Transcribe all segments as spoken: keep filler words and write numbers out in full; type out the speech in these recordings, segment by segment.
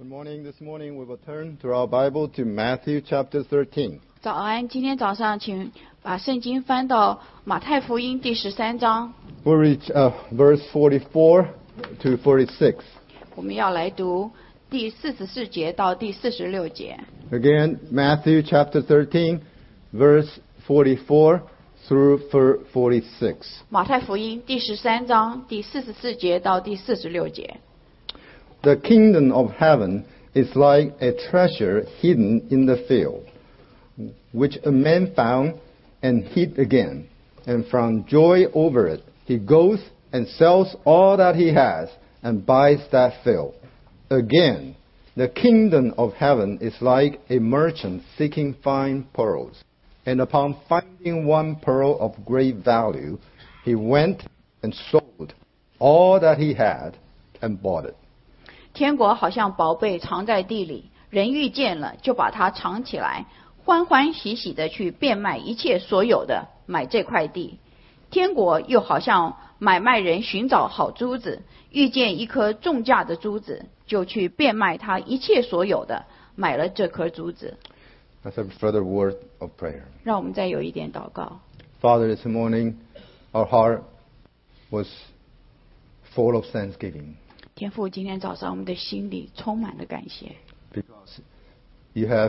Good morning. This morning we will turn to our Bible to Matthew chapter thirteen. 早安，今天早上请把圣经翻到马太福音第十三章。 We'll reach uh, verse forty-four to forty-six. 我们要来读第四十四节到第四十六节。 Again, Matthew chapter thirteen, verse forty-four through forty-six. 马太福音第十三章第四十四节到第四十六节。 The kingdom of heaven is like a treasure hidden in the field, which a man found and hid again. And from joy over it, he goes and sells all that he has and buys that field. Again, the kingdom of heaven is like a merchant seeking fine pearls. And upon finding one pearl of great value, he went and sold all that he had and bought it. 天国好像宝贝藏在地里，人遇见了就把它藏起来，欢欢喜喜的去变卖一切所有的，买这块地。天国又好像买卖人寻找好珠子，遇见一颗重价的珠子，就去变卖他一切所有的，买了这颗珠子。 Let's have a further word of prayer. 让我们再有一点祷告。 Father, this morning our heart was full of thanksgiving. 天父，今天早上我们的心里充满了感谢， Because you have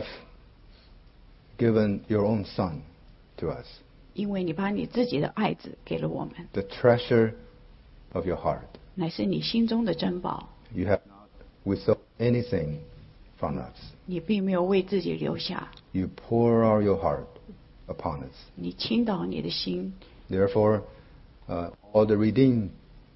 given your own Son to us, 因为你把你自己的爱子给了我们， the treasure of your heart. 乃是你心中的珍宝。 You have not withheld anything from us. 你并没有为自己留下， You pour out your heart upon us. 你倾倒你的心。 Therefore, uh, all the redeemed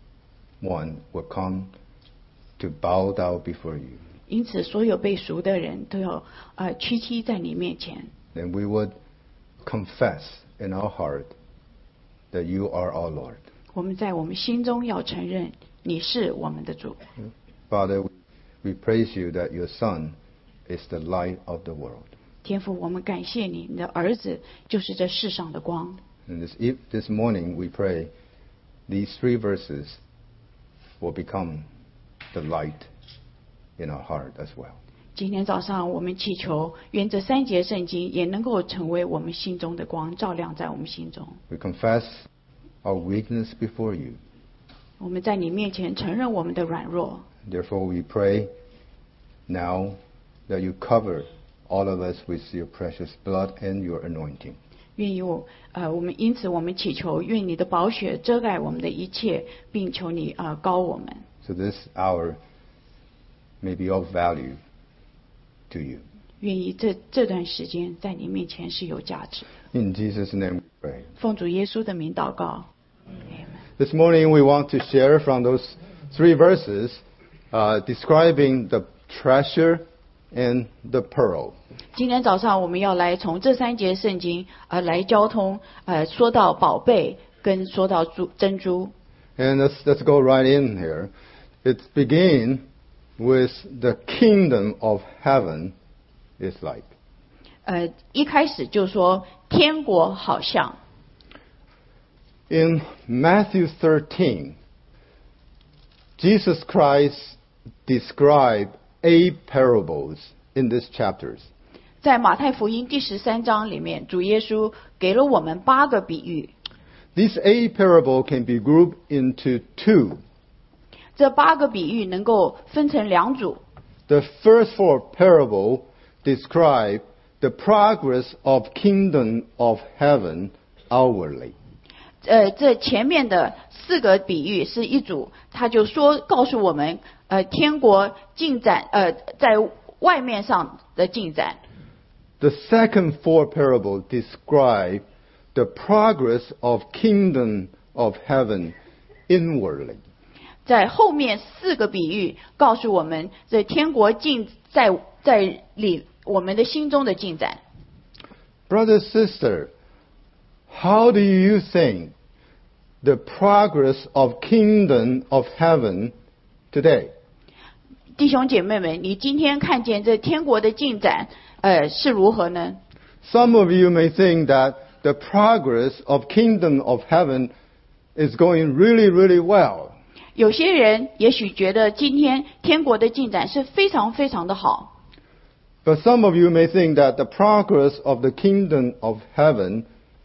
one will come to bow down before you. 因此，所有被赎的人都要呃屈膝在你面前。 And we would confess in our heart that you are our Lord. 我们在我们心中要承认你是我们的主。 Father, we, we praise you that your Son is the light of the world. 天父，我们感谢你，你的儿子就是这世上的光。 And this, eve- this morning we pray these three verses will become the light in our heart as well. 今天早上我们祈求，愿这三节圣经也能够成为我们心中的光，照亮在我们心中。 We confess our weakness before you. 我们在你面前承认我们的软弱， Therefore we pray now that you cover all of us with your precious blood and your anointing. 愿意我呃，我们因此我们祈求，愿你的宝血遮盖我们的一切，并求你呃高我们。 So this hour may be of value to you. 愿意这这段时间在你面前是有价值。 In Jesus' name we pray. 奉主耶稣的名祷告。 This morning we want to share from those three verses uh, describing the treasure and the pearl. 今天早上我们要来从这三节圣经呃来交通，呃说到宝贝跟说到珠珍珠。 And let's, let's go right in here. It begins with the kingdom of heaven is like. 呃，一开始就说天国好像。 In Matthew thirteen, Jesus Christ described eight parables in these chapters. 在马太福音第十三章里面，主耶稣给了我们八个比喻。 These eight parables can be grouped into two. 这八个比喻能够分成两组。 The first four parables describe the progress of kingdom of heaven outwardly. 呃，这前面的四个比喻是一组，他就说告诉我们，呃，天国进展，呃，在外面上的进展。 The second four parables describe the progress of kingdom of heaven inwardly. 在后面四个比喻告诉我们，这天国进在在里我们的心中的进展。 Brother, sister, how do you think the progress of kingdom of heaven today? 弟兄姐妹们，你今天看见这天国的进展，呃，是如何呢？ Some of you may think that the progress of kingdom of heaven is going really, really well. 有些人也许觉得今天天国的进展是非常非常的好。 But some of you may think that the progress of the kingdom of heaven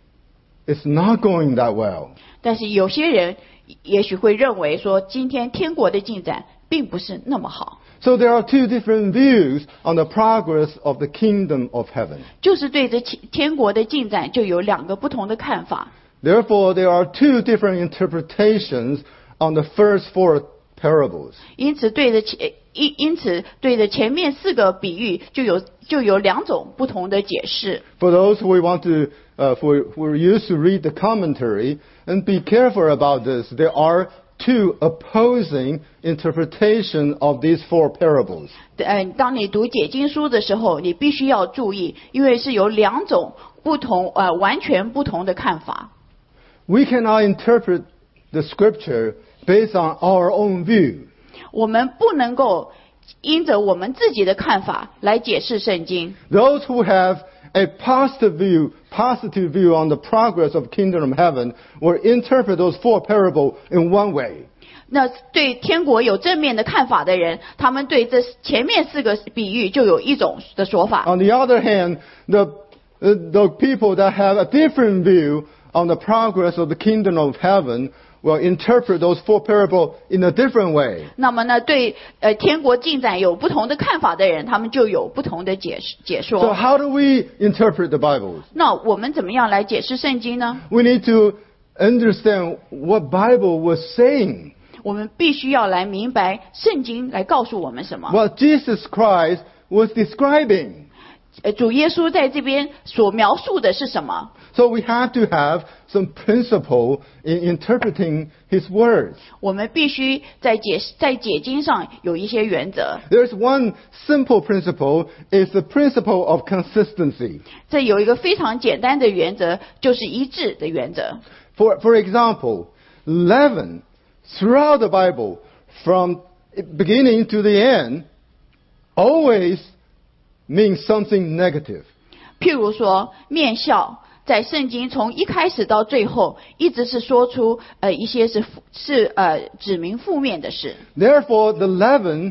is not going that well. 但是有些人也许会认为说，今天天国的进展并不是那么好。 So there are two different views on the progress of the kingdom of heaven. 就是对这天国的进展就有两个不同的看法。 Therefore, there are two different interpretations on the first four parables. 因此对着前因因此对着前面四个比喻就有就有两种不同的解释。 For those who want to, uh, for who are used to read the commentary, and be careful about this. There are two opposing interpretation of these four parables. 呃，当你读解经书的时候，你必须要注意，因为是有两种不同呃完全不同的看法。 We cannot interpret the scripture based on our own view. 我们不能够因着我们自己的看法来解释圣经。 Those who have a positive view, positive view on the progress of kingdom of heaven will interpret those four parables in one way. 那对天国有正面的看法的人，他们对这前面四个比喻就有一种的说法。 On the other hand, the, the people that have a different view on the progress of the kingdom of heaven will interpret those four parables in a different way. 那么呢，对呃天国进展有不同的看法的人，他们就有不同的解释解说。 So how do we interpret the Bible? 那我们怎么样来解释圣经呢？ We need to understand what Bible was saying. 我们必须要来明白圣经来告诉我们什么。 What Jesus Christ was describing. 呃，主耶稣在这边所描述的是什么？ So we have to have some principle in interpreting His words. 我们必须在解在解经上有一些原则。 There's one simple principle, is the principle of consistency. 这有一个非常简单的原则，就是一致的原则。 For, for example, leaven throughout the Bible, from beginning to the end, always means something negative. 譬如说，面笑在圣经从一开始到最后，一直是说出呃一些是是呃指明负面的事。 Therefore, the leaven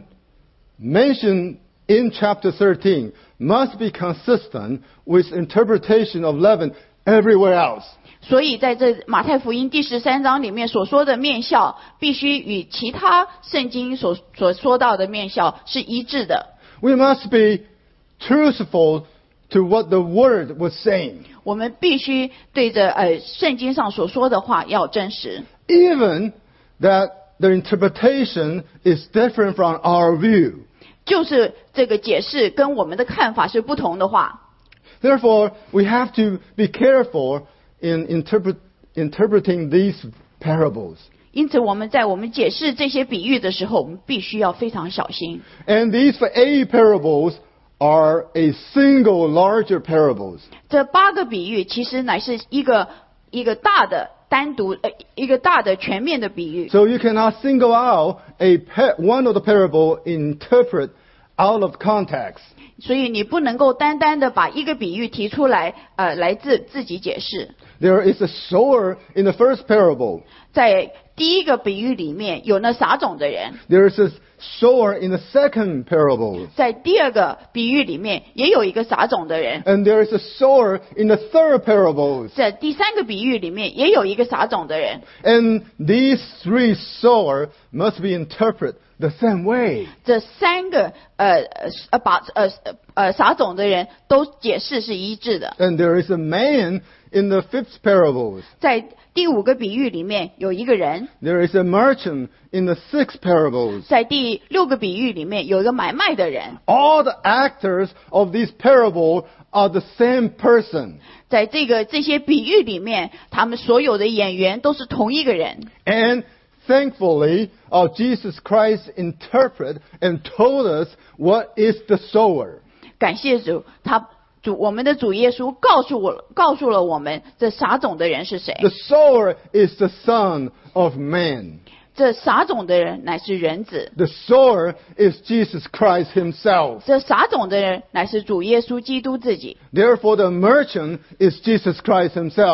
mentioned in chapter thirteen must be consistent with interpretation of leaven everywhere else. 所以在这马太福音第十三章里面所说的面笑，必须与其他圣经所所说到的面笑是一致的。 We must be truthful to what the word was saying. 我们必须对着呃圣经上所说的话要真实。 Even that the interpretation is different from our view. 就是这个解释跟我们的看法是不同的话， Therefore, we have to be careful in interpret, interpreting these parables. 因此我们在我们解释这些比喻的时候，我们必须要非常小心。 And these eight parables are a single larger parables. 这八个比喻其实乃是一个一个大的单独呃一个大的全面的比喻。 So you cannot single out a pa- one of the parable interpret out of context. 所以你不能够单单的把一个比喻提出来，呃，来自自己解释。 There is a sower in the first parable. 在第一个比喻里面有那撒种的人， There is a sower in the second parable. 在第二个比喻里面也有一个撒种的人， And there is a sower in the third parable. 在第三个比喻里面也有一个撒种的人。 And these three sower must be interpreted the same way. 这三个呃呃把呃呃撒种的人都解释是一致的。 And there is a man in the fifth parable. 在第五个比喻里面有一个人， There is a merchant in the sixth parable. 在第六个比喻里面有一个买卖的人。 All the actors of this parable are the same person. 在这个这些比喻里面，他们所有的演员都是同一个人。 And thankfully, uh, Jesus Christ interpreted and told us what is the sower. 感谢主，他主我们的主耶稣告诉我告诉了我们这撒种的人是谁。 The sower is the Son of Man. 这撒种的人乃是人子， The sower is Jesus Christ himself. 这撒种的人乃是主耶稣基督自己。 Therefore, the merchant is Jesus Christ himself.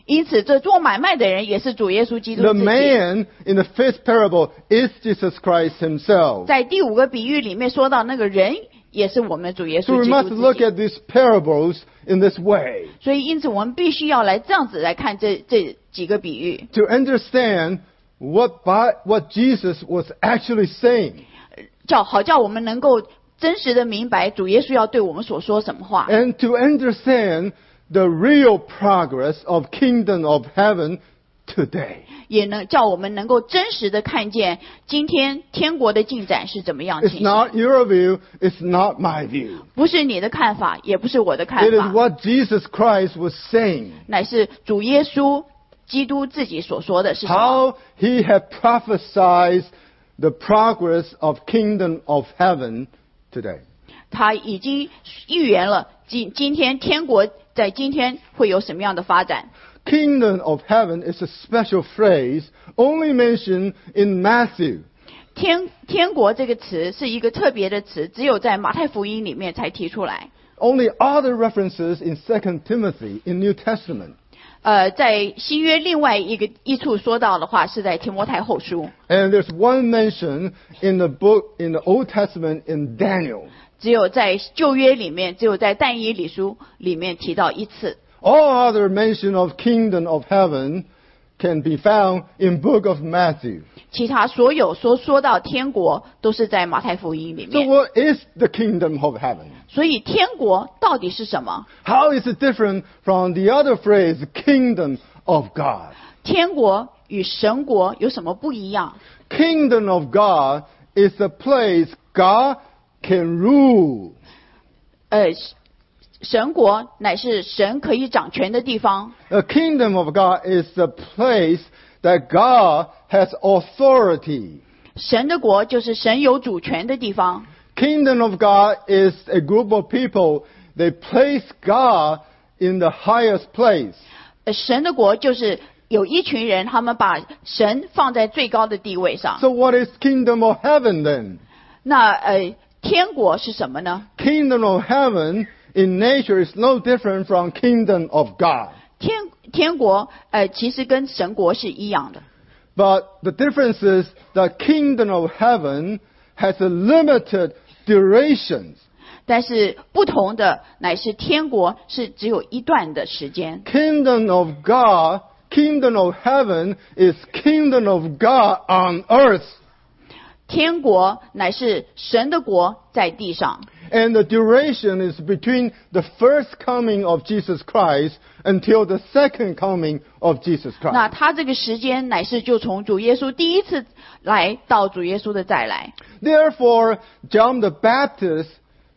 因此这做买卖的人也是主耶稣基督 The 自己。 man in the fifth parable is Jesus Christ himself. 在第五个比喻里面说到那个人也是我们主耶 So 稣 we 基 must 督 look 自己。 at these parables in this way 所以因此我们必须要来这样子来看这这几个比喻， to understand what by, what Jesus was actually saying. 叫好叫我们能够真实的明白主耶稣要对我们所说什么话， And to understand the real progress of kingdom of heaven today. 也能叫我们能够真实的看见今天天国的进展是怎么样 It's 进行。 not your view, it's not my view. 不是你的看法，也不是我的看 It is 法， what Jesus Christ was saying. 乃是主耶稣基督自己所说的是什么？ How he had prophesied the progress of kingdom of heaven today. 他已经预言了今今天天国在今天会有什么样的发展。 Kingdom of heaven is a special phrase only mentioned in Matthew. 天天国这个词是一个特别的词，只有在马太福音里面才提出来。 Only other references in Second Timothy in New Testament. 呃，在新约另外一个一处说到的话，是在提摩太后书， And there's one mention in the book in the Old Testament in Daniel. 只有在旧约里面，只有在但以理书里面提到一次。 All other mention of kingdom of heaven can be found in book of Matthew. 其他所有说说到天国，都是在马太福音里 So 面。 what is the kingdom of heaven? 所以天国到底是什么？ How is it different from the other phrase, kingdom of God? 天国与神国有什么不一样？ Kingdom of God is a place God can rule. 呃，神国乃是神可以掌权的地方。 A kingdom of God is a place that God has authority. 神的国就是神有主权的地方。 Kingdom of God is a group of people, they place God in the highest place. 呃，神的国就是有一群人，他们把神放在最高的地位上。 So what is kingdom of heaven then? 那呃，天国是什么呢？ Kingdom of heaven in nature is no different from kingdom of God. 天天国呃，其实跟神国是一样的。 But the difference is that kingdom of heaven has a limited duration. 但是不同的乃是天国是只有一段的时间， Kingdom of God, kingdom of heaven is kingdom of God on earth. 天国乃是神的国在地上， And the duration is between the first coming of Jesus Christ until the second coming of Jesus 那 Christ. 他这个时间乃是就从主耶稣第一次来到主耶稣的再来。 Therefore, John the Baptist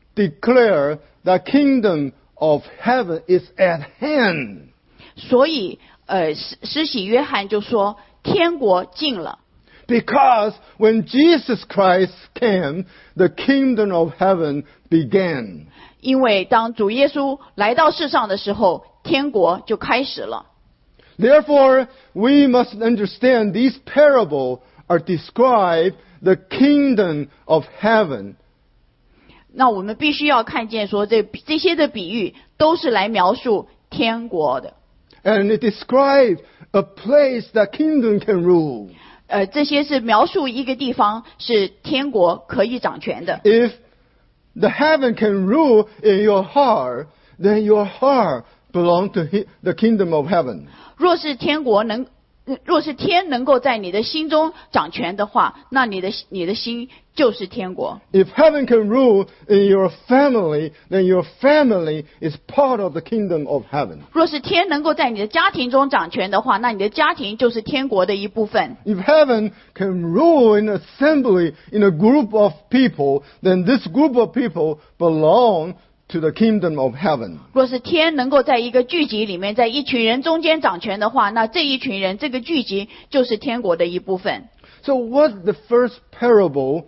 declared the kingdom of heaven is at hand. 所以，呃，施施洗约翰就说天国近了。 Because when Jesus Christ came, the kingdom of heaven began. 因为当主耶稣来到世上的时候，天国就开始了。 Therefore, we must understand these parables are describe the kingdom of heaven. 那我们必须要看见说这这些的比喻都是来描述天国的。 And it describes a place that kingdom can rule. 呃，这些是描述一个地方是天国可以掌权的。 If the heaven can rule in your heart, then your heart belongs to he- the kingdom of heaven. 若是天国能，呃若是天能够在你的心中掌权的话，那你的你的心就是天国。 If heaven can rule in your family, then your family is part of the kingdom of heaven. 若是天能够在你的家庭中掌权的话，那你的家庭就是天国的一部分。 If heaven can rule in assembly in a group of people, then this group of people belong to the kingdom of heaven. 若是天能够在一个聚集里面，在一群人中间掌权的话，那这一群人这个聚集就是天国的一部分。 So what the first parable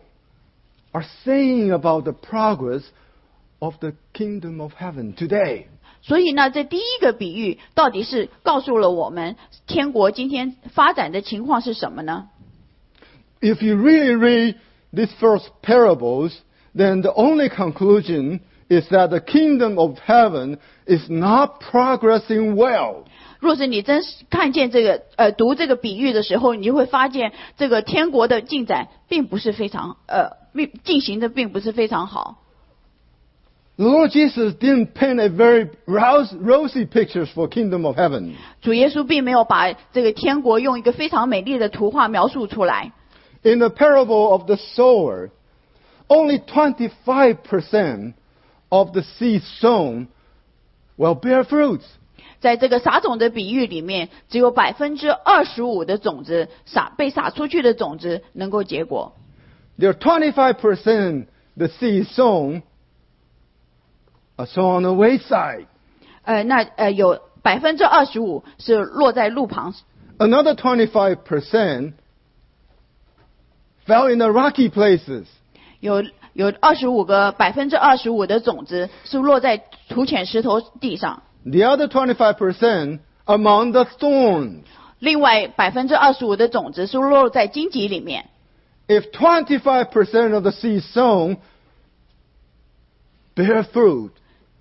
are saying about the progress of the kingdom of heaven today? 所以呢，这第一个比喻到底是告诉了我们天国今天发展的情况是什么呢？ If you really read these first parables, then the only conclusion is that the kingdom of heaven is not progressing well. 若是你真是看见这个呃读这个比喻的时候，你就会发现这个天国的进展并不是非常呃并进行的并不是非常好。 The Lord Jesus didn't paint a very rosy pictures for kingdom of heaven. 主耶稣并没有把这个天国用一个非常美丽的图画描述出来。 In the parable of the sower, only twenty-five percent of the seed sown will bear fruits. 在这个撒种的比喻里面，只有百分之二十五的种子撒被撒出去的种子能够结果。 There are twenty-five percent the seed sown are sown on the wayside. 呃，那呃有百分之二十五是落在路旁。 Another twenty-five percent fell in the rocky places. 有有二十五个百分之二十五的种子是落在土浅石头地上。 The other twenty-five percent among the thorns. 另外百分之二十五的种子是落在荆棘里面。 If twenty-five percent of the seed sown bear fruit,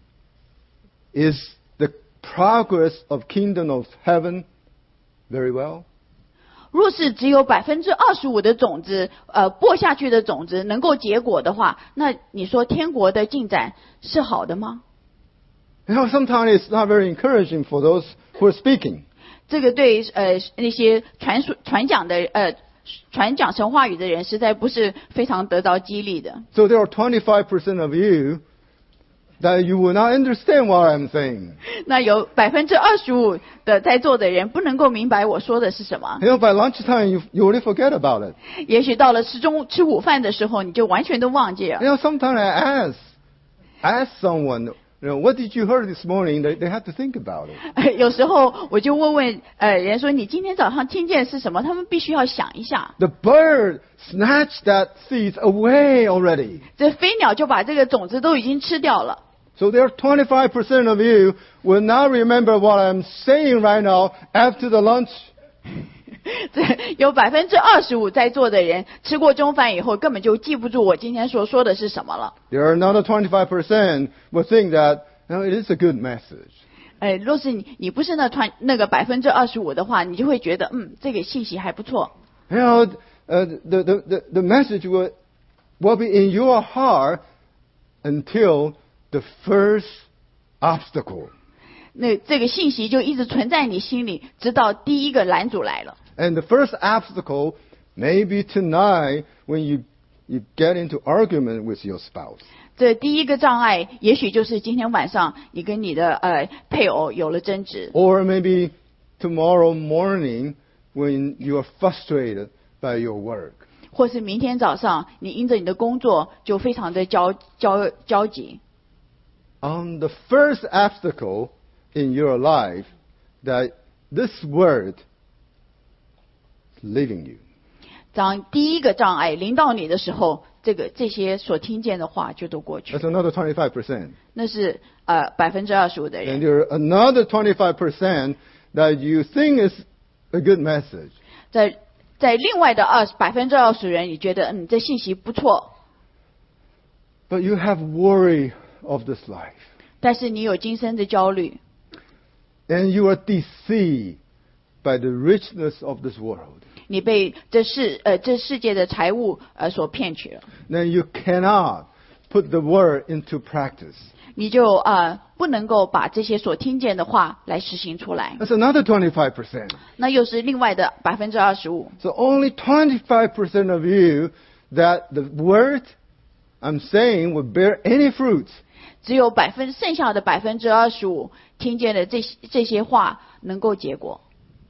is the progress of kingdom of heaven very well? 若是只有百分之二十五的种子，呃，播下去的种子能够结果的话，那你说天国的进展是好的吗？ You know, sometimes it's not very encouraging for those who are speaking. 这个对呃那些传说传讲的呃传讲神话语的人，实在不是非常得到激励的。 So there are twenty-five percent of you that you will not understand what I'm saying. 那有百分之二十五的在座的人不能够明白我说的是什么。 You know, by lunchtime you you already forget about it. 也许到了吃中吃午饭的时候，你就完全都忘记了。 You know, sometimes I ask ask someone, you know, what did you heard this morning? They they have to think about it. 有时候我就问问呃人说你今天早上听见是什么，他们必须要想一下。 The bird snatched that seed away already. 这飞鸟就把这个种子都已经吃掉了。 So there are twenty-five percent of you will not remember what I'm saying right now after the lunch. 这有百分之二十五在座的人吃过中饭以后，根本就记不住我今天所说的是什么了。 There are another twenty-five percent will think that, you know, it is a good message. 呃，若是你你不是那传那个百分之二十五的话，你就会觉得嗯，这个信息还不错。 You know, uh, the, the, the, the message will, will be in your heart until the first obstacle. 那这个信息就一直存在你心里，直到第一个拦阻来了。 And the first obstacle may be tonight when you, you get into argument with your spouse. 这第一个障碍，也许就是今天晚上你跟你的呃配偶有了争执。 Or maybe tomorrow morning when you are frustrated by your work. 或是明天早上你因着你的工作就非常的焦焦焦急。 On the first obstacle in your life, that this word is leaving you. 当第一个障碍临到你的时候，这个这些所听见的话就都过去。 That's another twenty-five percent. 那是呃百分之二十五的 And 人。 there are another twenty-five percent that you think is a good message. 在在另外的二百分之二十人，你觉得嗯这信息不错， But you have worry of this life. 但是你有今生的焦虑， And you are deceived by the richness of this world. 你被这世呃这世界的财物呃所骗取了， Then you cannot put the word into practice. 你就呃不能够把这些所听见的话来实行出来。 That's another twenty-five percent. 那又是另外的百分之二十五。 So only twenty-five percent of you that the word I'm saying will bear any fruit. 只有百分剩下的百分之二十五听见的这些这些话能够结果。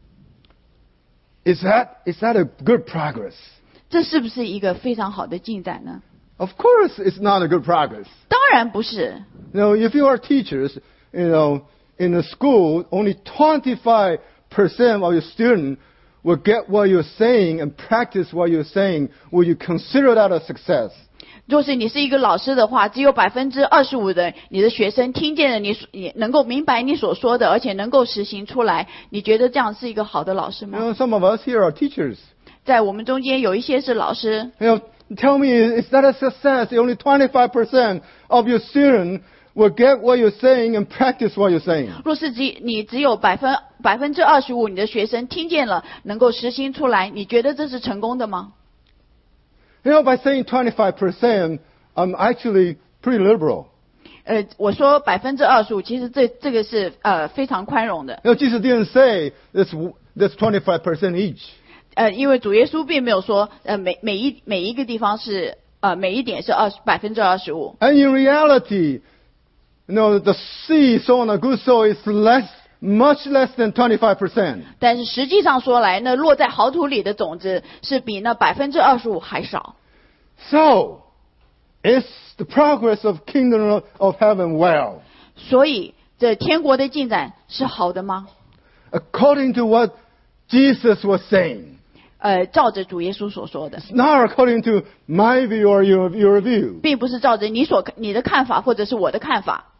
Is that is that a good progress? 这是不是一个非常好的进展呢？ Of course, it's not a good progress. 当然不是。 You know, if you are teachers, you know, in a school, only twenty-five percent of your students will get what you're saying and practice what you're saying. Will you consider that a success? 若是你是一个老师的话，只有百分之二十五的你的学生听见了你所，你能够明白你所说的，而且能够实行出来，你觉得这样是一个好的老师 You 吗？ know, some of us here are teachers. 在我们中间有一些是老师， You know, tell me, is that a success? Only twenty-five percent of your students will get what you're saying and practice what you're saying. 若是只你只有百分百分之二十五，你的学生听见了，能够实行出来，你觉得这是成功的吗？ You know, by saying twenty-five percent, I'm actually pretty liberal. 呃，我说百分之二十五，其实这这个是呃非常宽容的。 You know, Jesus didn't say that's that's twenty-five percent each. 呃，因为主耶稣并没有说，呃，每每一每一个地方是呃每一点是二百分之二十五。 And in reality, you know, the seed sown on a good soil is less, much less than twenty-five percent. 但是实际上说来，那落在好土里的种子是比那百分之二十五还少。 So, is the progress of kingdom of heaven well? 所以，这天国的进展是好的吗？ According to what Jesus was saying. 呃，照着主耶稣所说的， It's not according to my view or your, your view. 并不是照着你所你的看法或者是我的看法。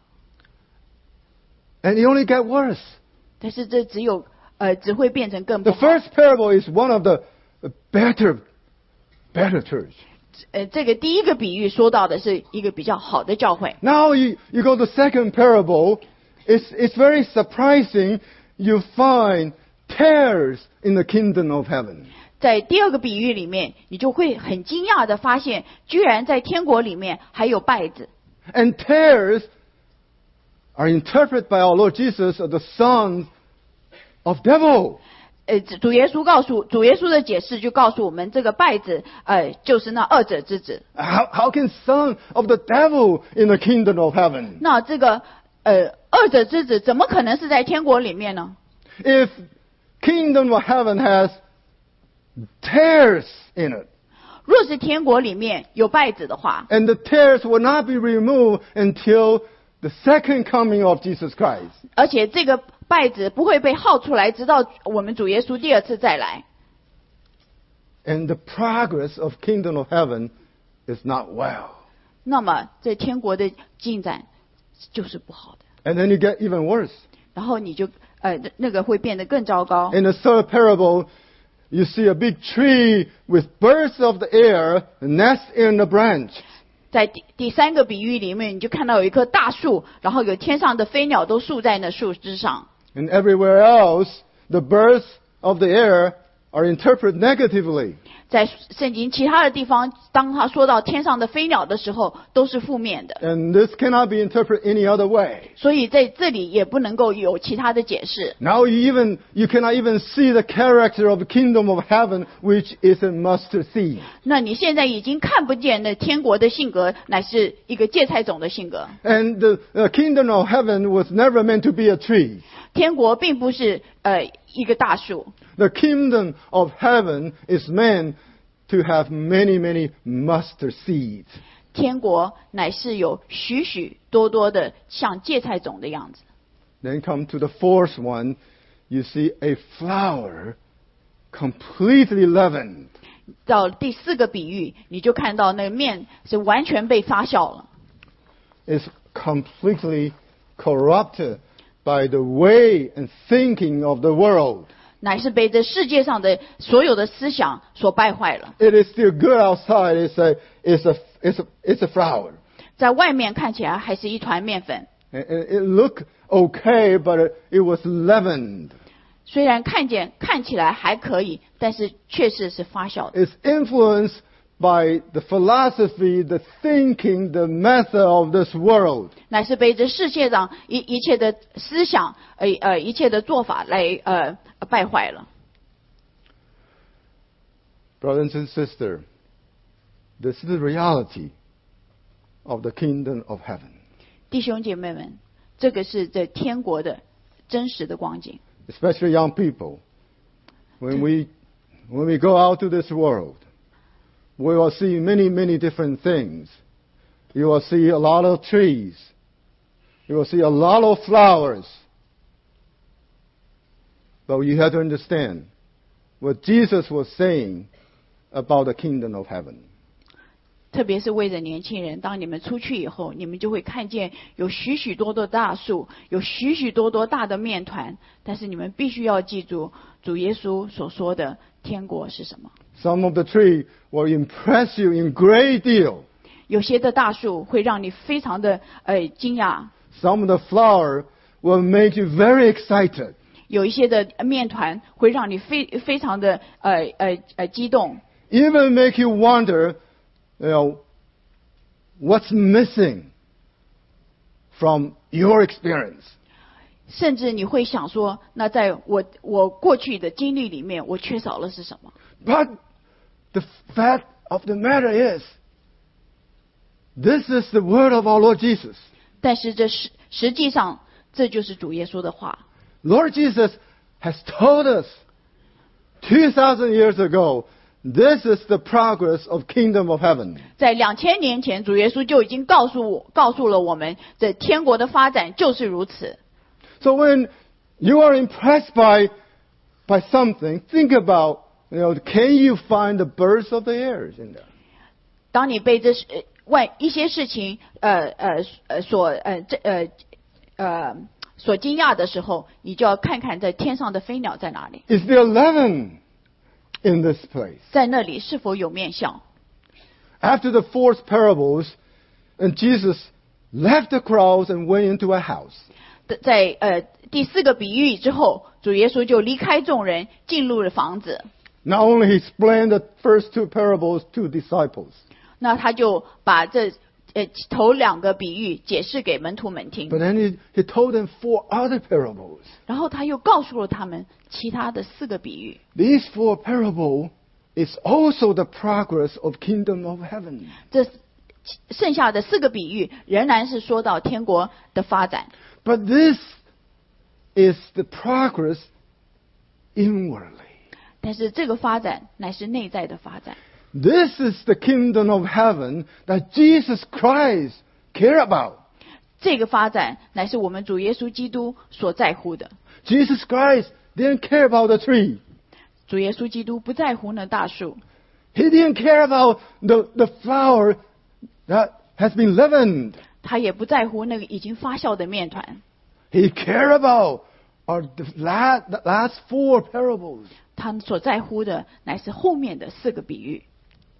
And it only get worse. 但是这只有呃只会变成更不 The 好。 first parable is one of the better, better church. 呃，这个第一个比喻说到的是一个比较好的教会。 Now you, you go to the second parable. It's, it's very surprising. You find tares in the kingdom of heaven. 在第二个比喻里面，你就会很惊讶的发现，居然在天国里面还有稗子。 And tares are interpreted by our Lord Jesus as the sons of devil. 呃，主耶稣告诉主耶稣的解释就告诉我们，这个稗子，呃，就是那二者之子。 How, how can son of the devil in the kingdom of heaven? 那这个呃二者之子怎么可能是在天国里面呢？ If kingdom of heaven has tares in it, 若是天国里面有稗子的话， and the tares will not be removed until the second coming of Jesus Christ. 而且这个稗子不会被耗出来，直到我们主耶稣第二次再来。 And the progress of kingdom of heaven is not well. 那么这天国的进展就是不好的， And then you get even worse. 然后你就呃那个会变得更糟糕。 In the third parable, you see a big tree with birds of the air nest in the branch. 在第第三个比喻里面，你就看到有一棵大树，然后有天上的飞鸟都宿在那树枝上。 And everywhere else, the birds of the air are interpreted negatively. 在圣经其他的地方，当他说到天上的飞鸟的时候，都是负面的。 And this cannot be interpreted any other way. 所以在这里也不能够有其他的解释。 Now you even you cannot even see the character of the kingdom of heaven, which is a mustard seed. 那你现在已经看不见那天国的性格，乃是一个芥菜种的性格。 And the, the kingdom of heaven was never meant to be a tree. 天国并不是呃一个大树， The kingdom of heaven is meant to have many, many mustard seeds. 天国乃是有许许多多的像芥菜种的样子。 Then come to the fourth one, you see a flower completely leavened. 到第四个比喻，你就看到那个面是完全被发酵了， It's completely corrupted by the way and thinking of the world. 乃是被这世界上的所有的思想所败坏了。 It is still good outside. It's a, it's a, it's a, it's a flower. 在外面看起来还是一团面粉， And it looked okay, but it, it was leavened. 虽然看见看起来还可以，但是确实是发酵的。 It's influenced by the philosophy, the thinking, the method of this world. 乃是被这世界上一一切的思想，呃呃一切的做法来呃败坏了。 Brothers and sisters, this is the reality of the kingdom of heaven. 弟兄姐妹们，这个是这天国的真实的光景。 Especially young people. When we, when we go out to this world, we will see many, many different things. You will see a lot of trees. You will see a lot of flowers. But you have to understand what Jesus was saying about the kingdom of heaven. 特别是为着年轻人，当你们出去以后，你们就会看见有许许多多大树，有许许多多大的面团。但是你们必须要记住主耶稣所说的天国是什么。 Some of the tree will impress you in great deal. 有些的大树会让你非常的呃惊讶， Some of the flower will make you very excited. 有一些的面团会让你非非常的呃呃呃激动， Even make you wonder, you know, what's missing from your experience. 甚至你会想说，那在我我过去的经历里面，我缺少了是什么？ But the fact of the matter is, this is the word of our Lord Jesus. 但是这实实际上这就是主耶稣的话。 Lord Jesus has told us two thousand years ago, this is the progress of kingdom of heaven. 在两千年前，主耶稣就已经告诉我告诉了我们，这天国的发展就是如此。 So when you are impressed by, by something, think about, you know, can you find the birds of the air in there? 当你被这是呃外一些事情呃呃呃所呃这呃呃所惊讶的时候，你就要看看在天上的飞鸟在哪里， Is there leaven in this place? 在那里是否有面相？ After the fourth parables, and Jesus left the crowds and went into a house. 在呃第四个比喻之后，主耶稣就离开众人，进入了房子。 Not only he explained the first two parables to disciples, 那他就把这呃头两个比喻解释给门徒们听， but then he, he told them four other parables. 然后他又告诉了他们其他的四个比喻。 These four parables is also the progress of kingdom of heaven. 这剩下的四个比喻仍然是说到天国的发展， But this is the progress inwardly. 但是这个发展乃是内在的发展。 This is the kingdom of heaven that Jesus Christ care about. 这个发展乃是我们主耶稣基督所在乎的。 Jesus Christ didn't care about the tree. 主耶稣基督不在乎那大树， He didn't care about the, the flour that has been leavened. 他也不在乎那个已经发酵的面团， He cared about our, the, last, the last four parables. 他所在乎的乃是后面的四个比喻。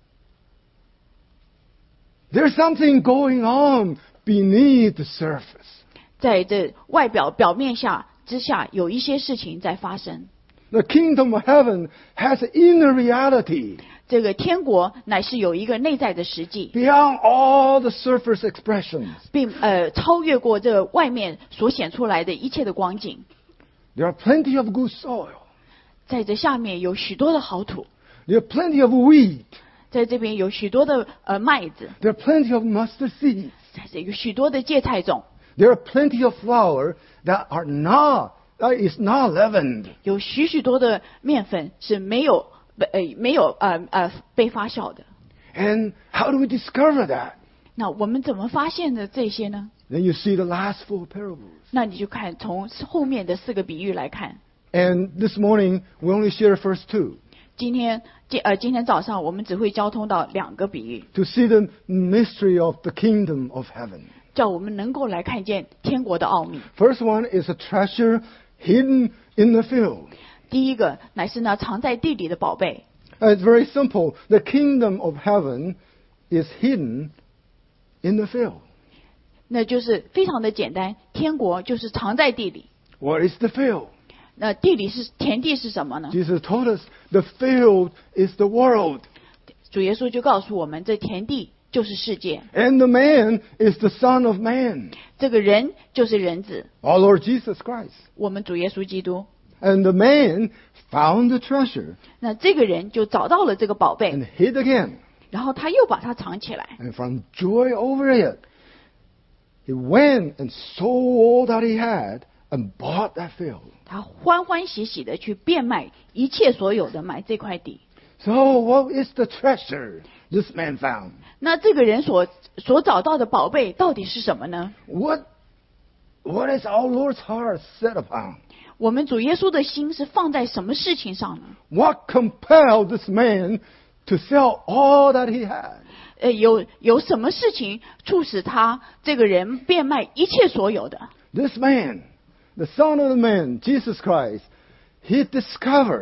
There's something going on beneath the surface. 在这外表表面下之下，有一些事情在发生。 The kingdom of heaven has an inner reality 这个天国乃是有一个内在的实际， beyond all the surface expressions. 并呃超越过这个外面所显出来的一切的光景。 There are plenty of good soil. 在这下面有许多的好土， There are plenty of wheat. 在这边有许多的呃麦子， There are plenty of mustard seeds. 在这有许多的芥菜种， There are plenty of flour that are not, that is not leavened. 有许许多的面粉是没有呃没有呃呃被发酵的。 And how do we discover that? 那我们怎么发现的这些呢？ Then you see the last four parables. 那你就看从后面的四个比喻来看。 And this morning, we only share the first two 今天今呃今天早上我们只会交通到两个比喻， to see the mystery of the kingdom of heaven. 叫我们能够来看见天国的奥秘。 First one is a treasure hidden in the field. 第一个乃是那藏在地里的宝贝。 Uh, It's very simple. The kingdom of heaven is hidden in the field. 那就是非常的简单，天国就是藏在地里。 What is the field? 那地里是田地是什么呢？ Jesus told us the field is the world. 主耶稣就告诉我们，这田地就是世界， And the man is the Son of Man, 这个人就是人子， our Lord Jesus Christ. 我们主耶稣基督。 And the man found the treasure 那这个人就找到了这个宝贝， and hid again. 然后他又把它藏起来， And from joy over it, he went and sold all that he had and bought that field. 他欢欢喜喜的去变卖一切所有的买这块地。 So what is the treasure this man found? 那这个人所所找到的宝贝到底是什么呢？ What, what is our Lord's heart set upon? 我们主耶稣的心是放在什么事情上呢？ What compelled this man to sell all that he had? 呃，有有什么事情促使他这个人变卖一切所有的？ This man, the Son of the Man, Jesus Christ, he discovered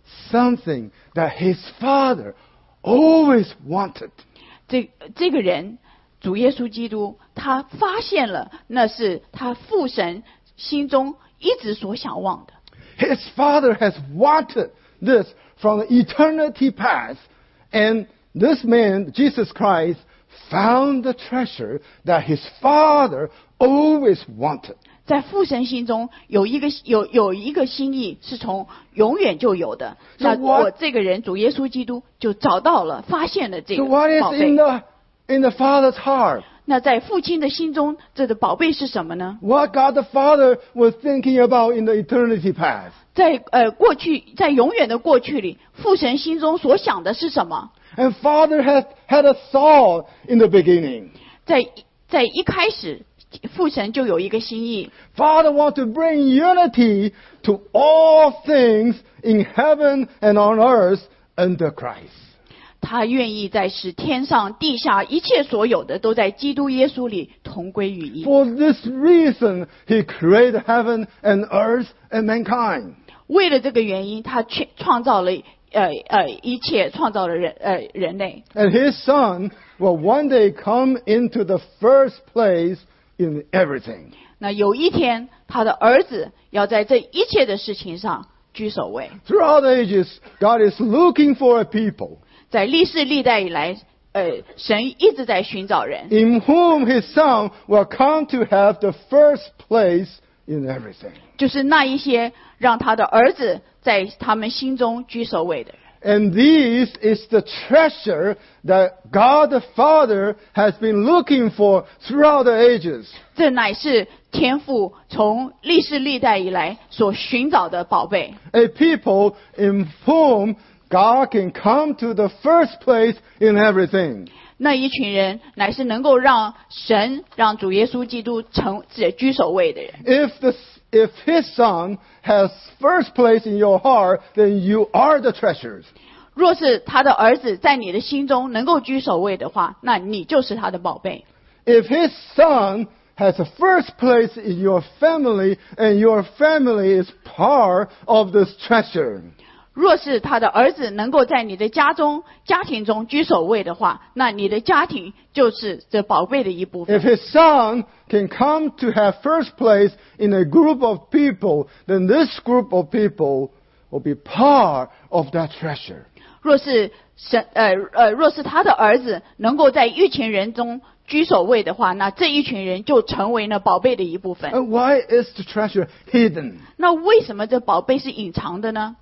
something that his father always wanted. 这这个人，主耶稣基督，他发现了那是他父神心中一直所想望的。 His father has wanted this from the eternity past, and this man, Jesus Christ, found the treasure that his father always wanted. 在父神心中有一个有有一个心意是从永远就有的。 So 那 what- 我这个人主耶稣基督就找到了，发现了这 So 个 what 宝 is in 贝。 the in the father's heart? 那在父亲的心中，这个宝贝是什么呢？ What God the Father was thinking about in the eternity past? 在呃过去，在永远的过去里，父神心中所想的是什么？ And Father had had a thought in the beginning. 在在一开始，父神就有一个心意， Father wants to bring unity to all things in heaven and on earth under Christ. 他愿意在使天上地下一切所有的都在基督耶稣里同归于一。 For this reason, He created heaven and earth and mankind. 为了这个原因，他去创造了呃呃一切，创造了人呃人类。 And His Son will one day come into the first place in everything. 那有一天，他的儿子要在这一切的事情上居首位。 Throughout the ages, God is looking for a people 在历世历代以来，呃，神一直在寻找人， in whom His Son will come to have the first place in everything. 就是那一些让他的儿子在他们心中居首位的人。 And this is the treasure that God the Father has been looking for throughout the ages. 这乃是天父从历世历代以来所寻找的宝贝。 A people in whom God can come to the first place in everything. 那一群人乃是能够让神让主耶稣基督成居首位的人。 If the if His Son has first place in your heart, then you are the treasures. 若是他的儿子在你的心中能够居首位的话，那你就是他的宝贝。 If His Son has a first place in your family, and your family is part of this treasure. 若是他的儿子能够在你的家中、家庭中居首位的话，那你的家庭就是这宝贝的一部 If 分。 His Son can come to have first place in a group of people, then this group of people will be part of that treasure. 若是神呃呃，若是他的儿子能够在一群人中居首位的话，那这一群人就成为了宝贝的一部分。 And why is the treasure hidden? 那为什么这宝贝是隐藏的呢？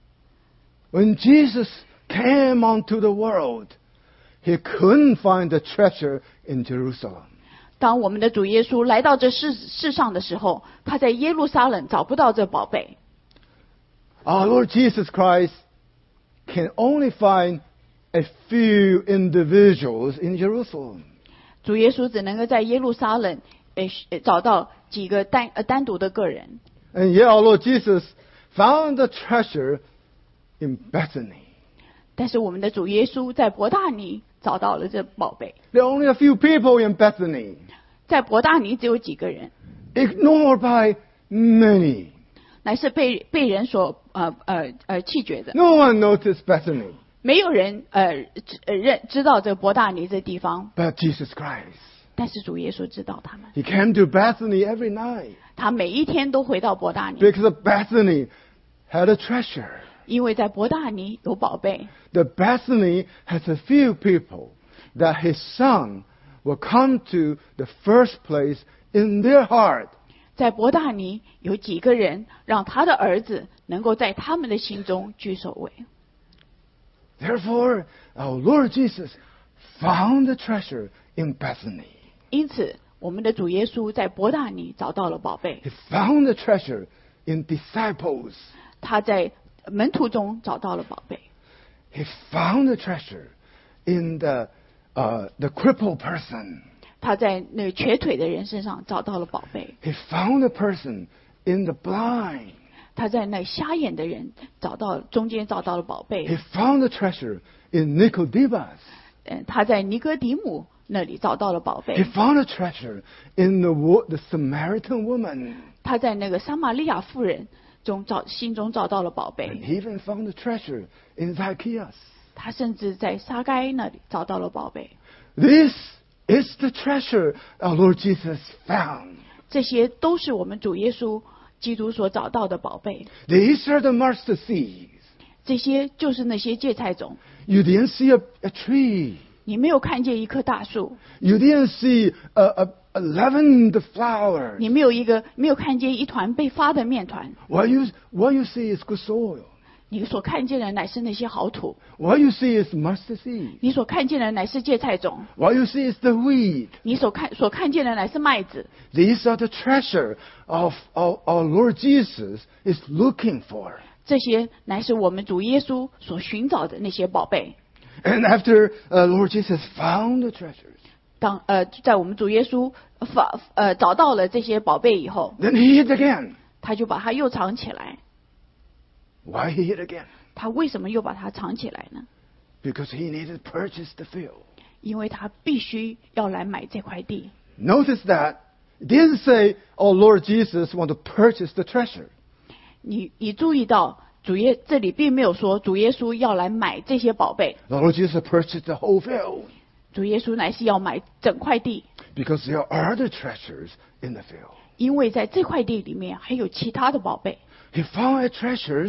When Jesus came onto the world, He couldn't find the treasure in Jerusalem. 当我们的主耶稣来到这世世上的时候，他在耶路撒冷找不到这宝贝。 Our Lord Jesus Christ can only find a few individuals in Jerusalem. 主耶稣只能够在耶路撒冷呃呃找到几个单呃单独的个人。 And yet our Lord Jesus found the treasure in Bethany. 但是我们的主耶稣在伯大尼找到了这宝贝。 There are only a few people in Bethany, 在伯大尼只有几个人， ignored by many. 乃是被被人所呃呃呃弃绝的。 No one noticed Bethany 没有人呃知呃认知道这伯大尼这地方， but Jesus Christ. 但是主耶稣知道他们。 He came to Bethany every night 他每一天都回到伯大尼， because Bethany had a treasure. 因为在伯大尼有宝贝。 The Bethany has a few people that His Son will come to the first place in their heart. 在伯大尼有几个人让他的儿子能够在他们的心中居首位。 Therefore, our Lord Jesus found the treasure in Bethany. 因此，我们的主耶稣在伯大尼找到了宝贝， He found the treasure in disciples. 他在门徒中找到了宝贝， He found the treasure in the uh, the crippled person. 他在那个瘸腿的人身上找到了宝贝， He found the person in the blind. 他在那瞎眼的人找到中间找到了宝贝 He，found the treasure in Nicodemus. 嗯，他在尼哥底母那里找到了宝 He 贝， found a treasure in the wo- the Samaritan woman. 他在那个撒玛利亚妇人中找心中找到了宝 And 贝。 he even found the treasure in Zacchaeus. 他甚至在撒该那里找到了宝贝。 This is the treasure our Lord Jesus found. 这些都是我们主耶稣基督所找到的宝贝。 These are the mustard seeds. 这些就是那些芥菜种。 You didn't see a, a tree. 你没有看见一棵大树， You didn't see a, a, a leavened flower. 你没有一个没有看见一团被发的面团， What you, what you see is good soil. 你所看见的乃是那些好土， What you see is mustard seed. 你所看见的乃是芥菜种， What you see is the wheat. 你所看所看见的乃是麦子。 These are the treasure of our, our Lord Jesus is looking for. 这些乃是我们主耶稣所寻找的那些宝贝。 And after uh, Lord Jesus found the treasures, 当呃，在我们主耶稣发呃找到了这些宝贝以后， then he hid again. 他就把它又藏起来。 Why he hid again? 他为什么又把它藏起来呢？ Because he needed to purchase the field. 因为他必须要来买这块地。 Notice that it didn't say, "Oh, Lord Jesus want to purchase the treasure." 你你注意到主耶这里并没有说主耶稣要来买这些宝贝， The Lord Jesus purchased the whole field 主耶稣乃是要买整块地， because there are other treasures in the field. 因为在这块地里面还有其他的宝贝。 He found the treasures.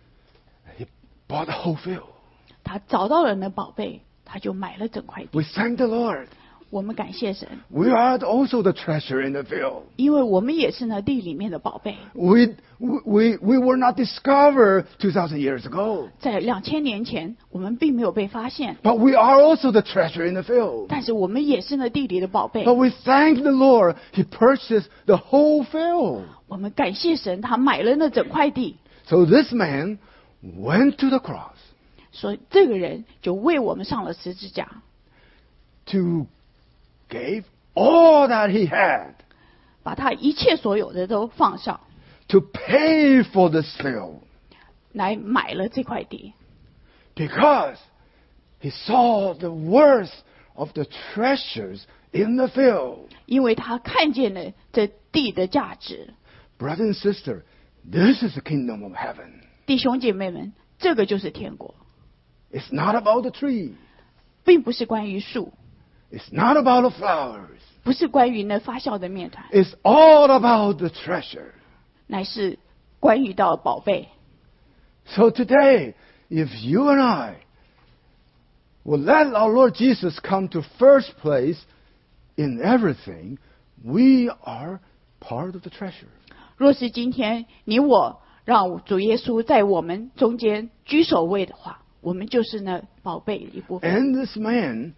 He bought the whole field. 他找到了那宝贝，他就买了整块地。 We thank the Lord. 我们感谢神， We are also the treasure in the field. 因为我们也是那地里面的宝贝。 We, we, we were not discovered two thousand years ago. 在两千年前，我们并没有被发现， But we are also the treasure in the field. 但是我们也是那地里的宝贝。 But we thank the Lord. He purchased the whole field. 我们感谢神，他买了那整块地， So this man went to the cross 所以这个人就为我们上了十字架， to give all that he had 把他一切所有的都放上， to pay for this field 来买了这块地。 because he saw the worth of the treasures in the field. 因为他看见了这地的价值。 Brother and sister, this is the kingdom of heaven. 弟兄姐妹们，这个就是天国， It's not about the tree. 并不是关于树， It's not about the flowers. 不是关于那发酵的面团， It's all about the treasure. 乃是关于到宝贝。 So today, if you and I will let our Lord Jesus come to first place in everything, we are part of the treasure. 若是今天你我让主耶稣在我们中间居首位的话，我们就是那宝贝的一部分。 And this man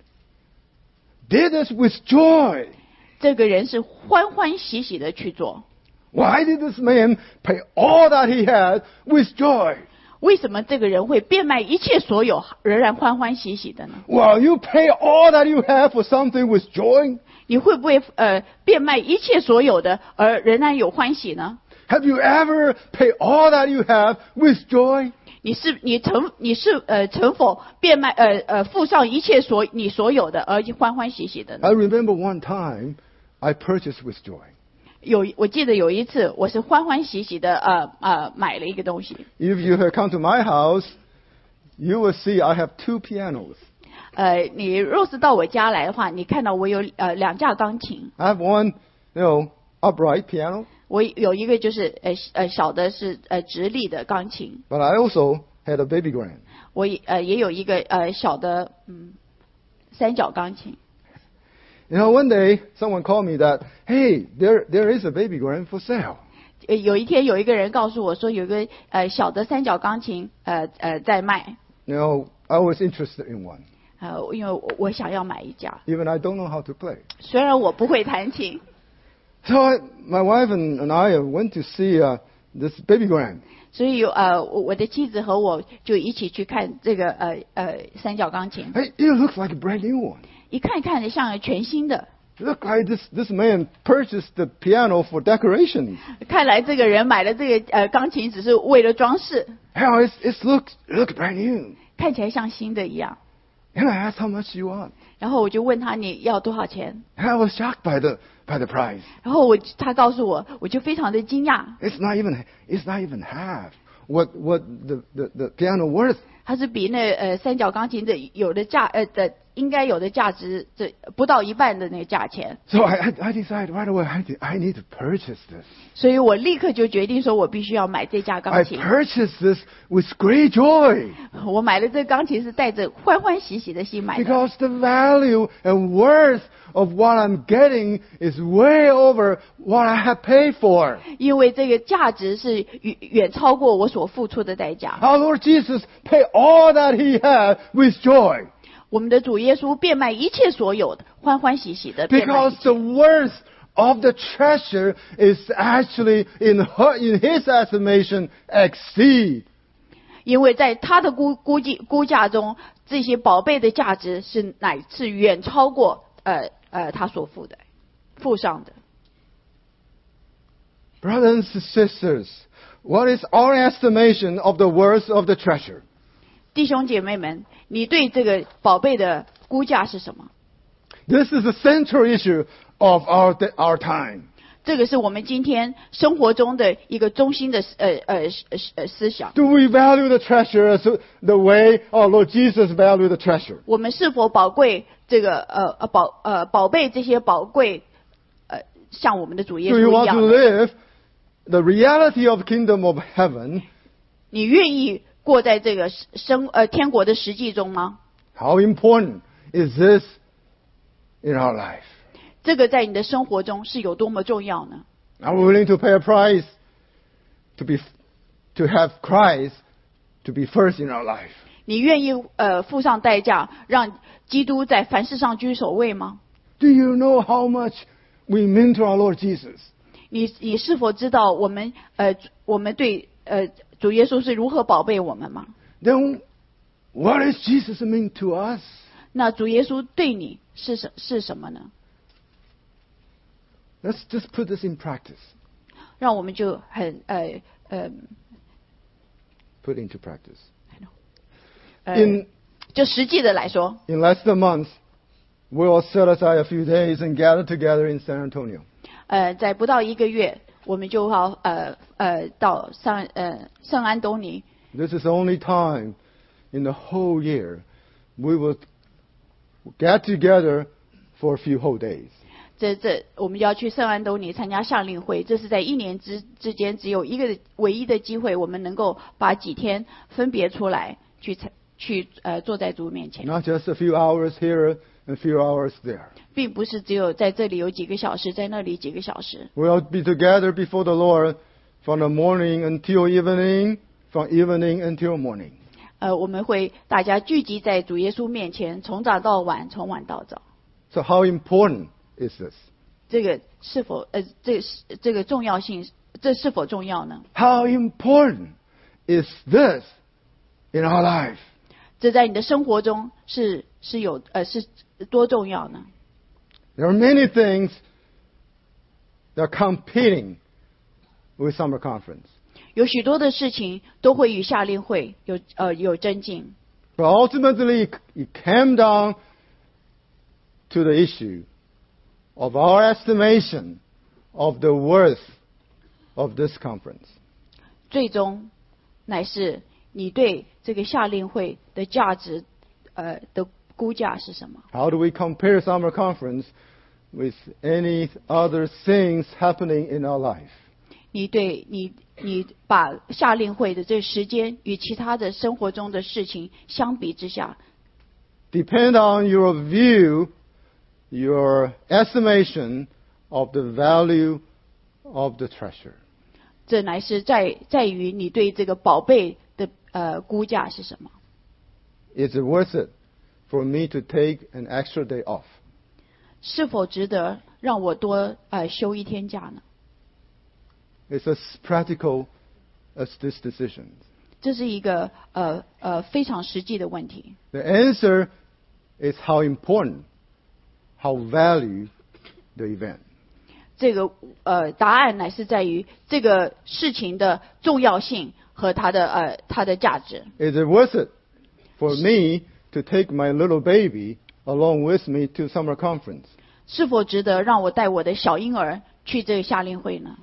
did this with joy. 这个人是欢欢喜喜的去做。 Why did this man pay all that he had with joy? 为什么这个人会变卖一切所有，仍然欢欢喜喜的呢？ Well, you pay all that you have for something with joy? 你会不会呃变卖一切所有的，而仍然有欢喜呢？ Have you ever paid all that you have with joy? 你是你曾你是呃曾否变卖呃呃付上一切所你所有的，而欢欢喜喜的呢？ I remember one time I purchased with joy. 有我记得有一次，我是欢欢喜喜的呃呃买了一个东西。 If you have come to my house, you will see I have two pianos. 呃，你若是到我家来的话，你看到我有呃两架钢琴， I have one, you know, upright piano, 我有一个就是呃呃小的是呃直立的钢琴， but I also had a baby grand. 我也呃也有一个呃小的嗯三角钢琴。 You know, one day someone called me that, hey, there there is a baby grand for sale. 呃有一天有一个人告诉我说，有一个呃小的三角钢琴呃呃在卖， You know, I was interested in one, 呃因为我我想要买一架， even I don't know how to play. 虽然我不会弹琴。 So I, my wife and, and I went to see uh, this baby grand. 所以有呃，我我的妻子和我就一起去看这个呃呃三角钢琴， Hey, it looks like a brand new one. 一看看着像全新的， Look like this, this man purchased the piano for decoration. 看来这个人买了这个呃钢琴只是为了装饰， Hell, it's, it's looks, it looks brand new. 看起来像新的一样。 And I asked how much you want. 然后我就问他你要多少钱， And I was shocked by the by the price. 然后我他告诉我，我就非常的惊讶， It's not even it's not even half what what the, the, the piano worth. 它是比那呃三角钢琴的有的价呃的应该有的价值这不到一半的那个价钱， So I I, I decided right away I I need to purchase this. 所以我立刻就决定说我必须要买这架 I 钢琴。 purchased this with great joy 我买了这钢琴是带着欢欢喜喜的心买的， because the value and worth of what I'm getting is way over what I have paid for. 因为这个价值是远远超过我所付出的代价。 Our Lord Jesus paid all that He had with joy 我们的主耶稣变卖一切所有的，欢欢喜喜的变卖一 because the 切。 worth of the treasure is actually in her, in His estimation exceed. 因为在他的估估计估价中，这些宝贝的价值是乃是远超过呃呃他所付的付上的。 Brothers and sisters, what is our estimation of the worth of the treasure? 弟兄姐妹们，你对这个宝贝的估价是什么？ This is the central issue of our, our time. 这个是我们今天生活中的一个中心的呃呃呃思想。 Do we value the treasure as the way our Lord Jesus valued the treasure? 我们是否宝贵这个呃呃宝呃宝贝这些宝贵呃像我们的主耶 Do 稣 you 一 want 样 to 的？ live the reality of kingdom of heaven? 你愿意过在这个生呃天国的实际中吗？ How important is this in our life? 这个在你的生活中是有多么重要呢？ Are we willing to pay a price to be, to have Christ to be first in our life? 你愿意呃付上代价，让基督在凡事上居首位吗？ Do you know how much we mean to our Lord Jesus? 你你是否知道我们呃我们对呃主耶稣是如何宝贝我们吗？ Then what does Jesus mean to us? 那主耶稣对你是什是什么呢？ Let's just put this in practice. 让我们就很呃呃 Put into practice. 呃 In 就实际的来说， in less than a month, we'll set aside a few days and gather together in San Antonio. 呃在不到一个月，我们就要呃呃到圣呃圣安东尼。 This is the only time in the whole year we will get together for a few whole days. 这这，我们就要去圣安东尼参加夏令会，这是在一年之之间只有一个唯一的机会，我们能够把几天分别出来去参去呃坐在主面前， Not just a few hours here and a few hours there. 并不是只有在这里有几个小时，在那里几个小时。 We'll be together before the Lord from the morning until evening, from evening until morning. 呃，我们会大家聚集在主耶稣面前，从早到晚，从晚到早。 So how important is this? 这个是否呃，这这个重要性，这是否重要呢？ How important is this in our life? 这在你的生活中是是有呃是多重要呢？ There are many things that are competing with summer conference. 有许多的事情都会与夏令会有呃有增进， But ultimately, it came down to the issue of our estimation of the worth of this conference. 最终乃是你对这个夏令会的价值呃的估价是什么？ How do we compare summer conference with any other things happening in our life? 你对你你把夏令会的这个时间与其他的生活中的事情相比之下， Depend on your view, your estimation of the value of the treasure. 这乃是在在于你对这个宝贝的呃估价是什么？ Is it worth it for me to take an extra day off? 是否值得让我多呃休一天假呢？ It's as practical as this decision. 这是一个呃呃非常实际的问题。 The answer is how important, how value the event. 这个呃答案乃是在于这个事情的重要性和它的呃它的价值。 Is it worth it for me to take my little baby along with me to summer conference? 是否值得让我带我的小婴儿去这个夏令会呢？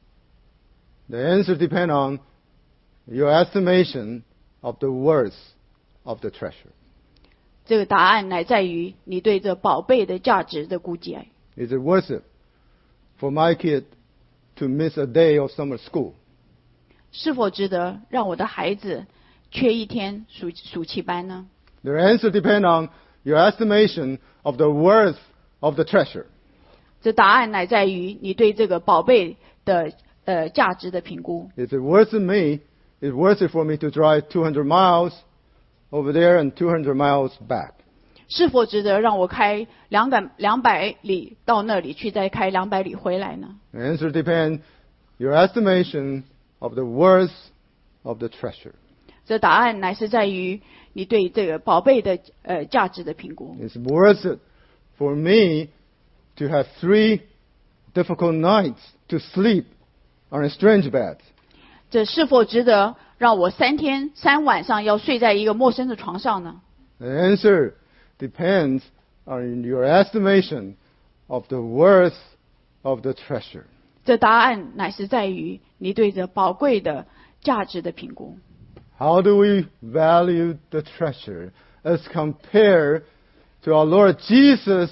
The answer depends on your estimation of the worth of the treasure. 这个答案乃在于你对这宝贝的价值的估计。 Is it worth it for my kid to miss a day of summer school? 是否值得让我的孩子缺一天暑暑期班呢？ The answer depends on your estimation of the worth of the treasure. 这答案乃在于你对这个宝贝的呃价值的评估。 Is it worth it me? Is it worth it for me to drive two hundred miles over there and two hundred miles back? 是否值得让我开两百两百里到那里去，再开两百里回来呢？ The answer depends your estimation of the worth of the treasure. 这答案乃是在于你对这个宝贝的呃价值的评估。 It's worth it for me to have three difficult nights to sleep on a strange bed. 这是否值得让我三天三晚上要睡在一个陌生的床上呢？ The answer depends on your estimation of the worth of the treasure. 这答案乃是在于你对这宝贵的价值的评估。 How do we value the treasure as compared to our Lord Jesus'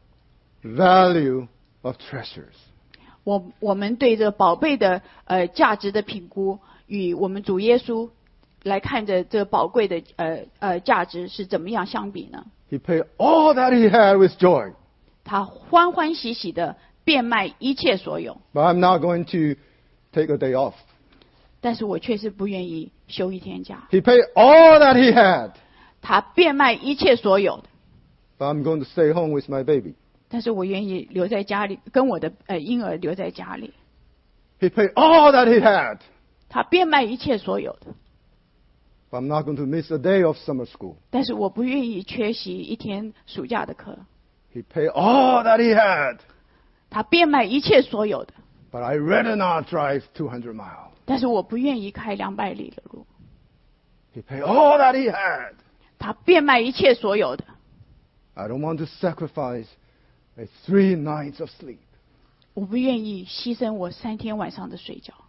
value of treasures? 我我们对这宝贝的呃价值的评估，与我们主耶稣来看着这宝贵的呃呃价值是怎么样相比呢？ He paid all that he had with joy. 他欢欢喜喜的变卖一切所有， But I'm not going to take a day off. 但是我却是不愿意休一天假。 He paid all that he had. 他变卖一切所有的， But I'm going to stay home with my baby. 但是我愿意留在家里，跟我的呃婴儿留在家里。 He paid all that he had. 他变卖一切所有的， But I'm not going to miss a day of summer school. 但是我不愿意缺席一天暑假的课。 He paid all that he had. 他变卖一切所有的， But I rather not drive two hundred miles. 但是我不愿意开两百里的路。 He paid all that he had. 他变卖一切所有的， I don't want to sacrifice a three nights of sleep. 我不愿意牺牲我三天晚上的睡觉。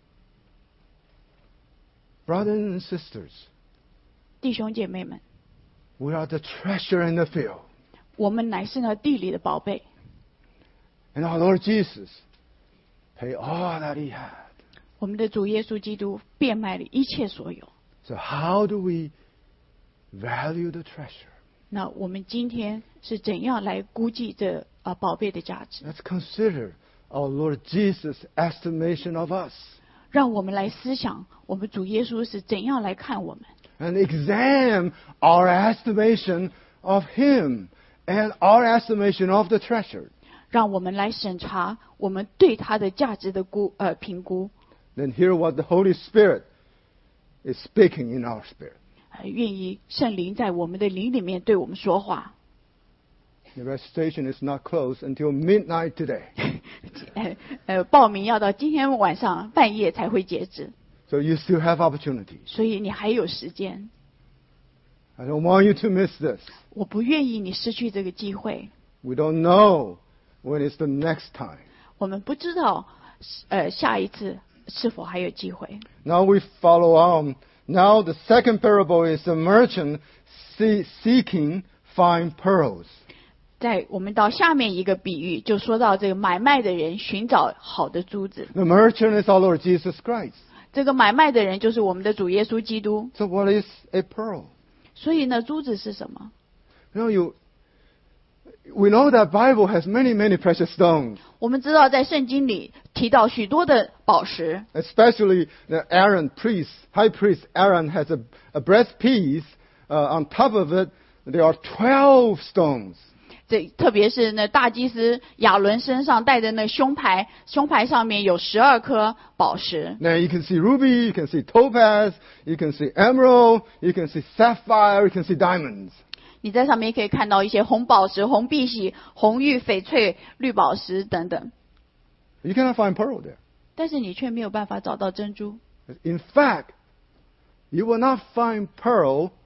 Brothers and sisters, 弟兄姐妹们， we are the treasure in the field. 我们乃是那地里的宝贝， And our Lord Jesus paid all that he had. 我们的主耶稣基督变卖了一切所有。 So how do we value the treasure? 那我们今天是怎样来估计这啊、呃、宝贝的价值？ Let's consider our Lord Jesus' estimation of us 让我们来思想，我们主耶稣是怎样来看我们， and examine our estimation of him and our estimation of the treasure. 让我们来审查我们对它的价值的估呃评估。 Then hear what the Holy Spirit is speaking in our spirit. 呃愿意圣灵在我们的灵里面对我们说话。 The registration is not closed until midnight today. 呃呃，报名要到今天晚上半夜才会截止， So you still have opportunities. 所以你还有时间。 I don't want you to miss this. 我不愿意你失去这个机会。 We don't know when is the next time. 我们不知道，呃，下一次是否还有机会。 Now we follow on. Now the second parable is a merchant see- seeking fine pearls. 在我们到下面一个比喻，就说到这个买卖的人寻找好的珠子。 The merchant is our Lord Jesus Christ. 这个买卖的人就是我们的主耶稣基督。 So what is a pearl? 所以呢，珠子是什么？ You know, you, we know that Bible has many, many precious stones. 我们知道在圣经里提到许多的宝石， Especially the Aaron priest, high priest Aaron has a, a breastpiece. Uh, on top of it, there are twelve stones. 这特别是那大祭司亚伦身上带的那胸牌，胸牌上面有十二颗宝石。 Now you can see ruby, you can see topaz, you can see emerald, you can see sapphire, you can see diamonds. 你在上面可以看到一些红宝石、红碧玺、红玉、翡翠、绿宝石等等， You cannot find pearl there. 但是你却没有办法找到珍珠。 In fact, you will not find pearl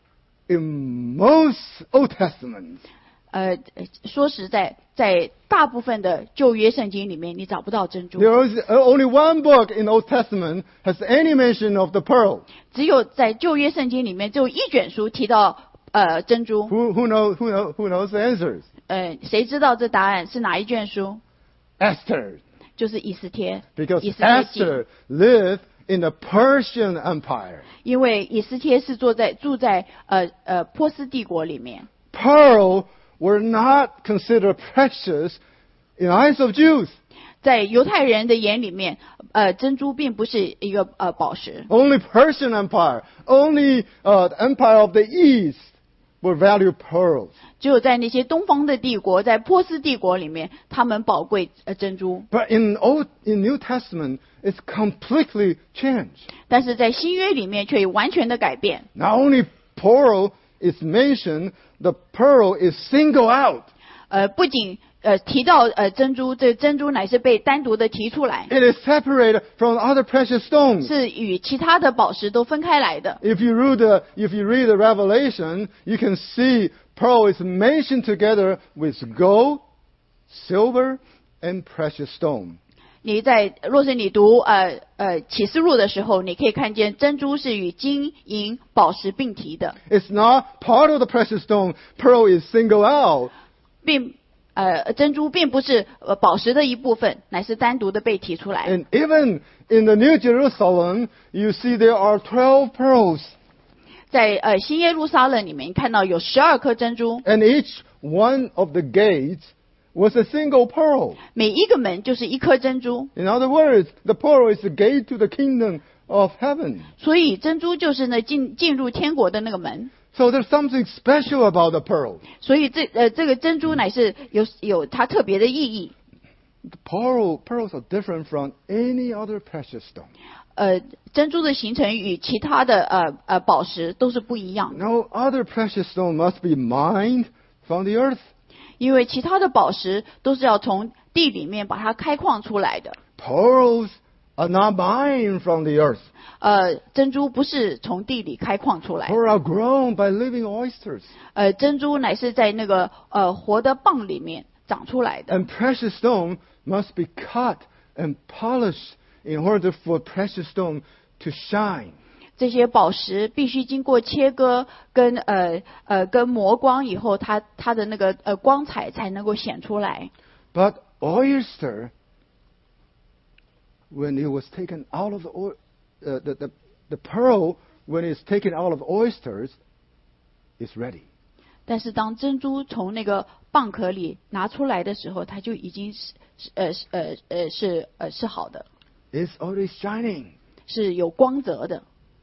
in most Old Testaments, 呃，说实在，在大部分的旧约圣经里面，你找不到珍珠。 there is only one book in Old Testament has any mention of the pearl. 只有在旧约圣经里面，只有一卷书提到呃珍珠。 Who, who, knows, who, know, who knows the answers? 呃，谁知道这答案是哪一卷书？ Esther. 就是以斯帖。 Because 以斯帖记。 Esther lived in the Persian Empire. 因为以斯帖是坐在住在呃呃波斯帝国里面。 Pearl were not considered precious in the eyes of Jews. 在犹太人的眼里面，呃，珍珠并不是一个呃宝石。 Only Persian Empire, only uh, the Empire of the East would value pearls. 只有在那些东方的帝国，在波斯帝国里面，他们宝贵呃珍珠。 But in Old, in New Testament, it's completely changed. 但是在新约里面却完全的改变。 Not only pearl is mentioned, the pearl is singled out. 呃，不仅呃提到呃珍珠，这珍珠乃是被单独的提出来， It is separated from other precious stones. 是与其他的宝石都分开来的。 If you read the, if you read the Revelation, you can see pearl is mentioned together with gold, silver, and precious stone. 你在若是你读呃呃启示录的时候，你可以看见珍珠是与金银宝石并提的， It's not part of the precious stone. Pearl is singled out. 并呃珍珠并不是呃宝石的一部分，乃是单独的被提出来。 And even in the New Jerusalem, you see there are twelve pearls. 在呃新耶路撒冷里面看到有十二颗珍珠， And each one of the gates was a single pearl. 每一个门就是一颗珍珠， In other words, the pearl is the gate to the kingdom of heaven. 所以珍珠就是呢进进入天国的那个门。 So there's something special about the pearl. 所以这呃这个珍珠乃是有有它特别的意义。 The pearl, pearls are different from any other precious stone. 呃，珍珠的形成与其他的呃呃宝石都是不一样的， No other precious stone must be mined from the earth. 因为其他的宝石都是要从地里面把它开矿出来的。 Pearls are not mined from the earth. 呃，珍珠不是从地里开矿出来， Pearls are grown by living oysters. 呃，珍珠乃是在那个呃活的蚌里面长出来的。 And precious stone must be cut and polished in order for precious stone to shine. 这些宝石必须经过切割跟呃呃跟磨光以后，它它的那个呃光彩才能够显出来。 But oyster, when it was taken out of the, oy- uh, the, the, the pearl, when it's taken out of oysters, is ready. 但是当珍珠从那个蚌壳里拿出来的时候，它就已经是是呃是呃呃是呃是好的， It's already shining. 是有光泽的。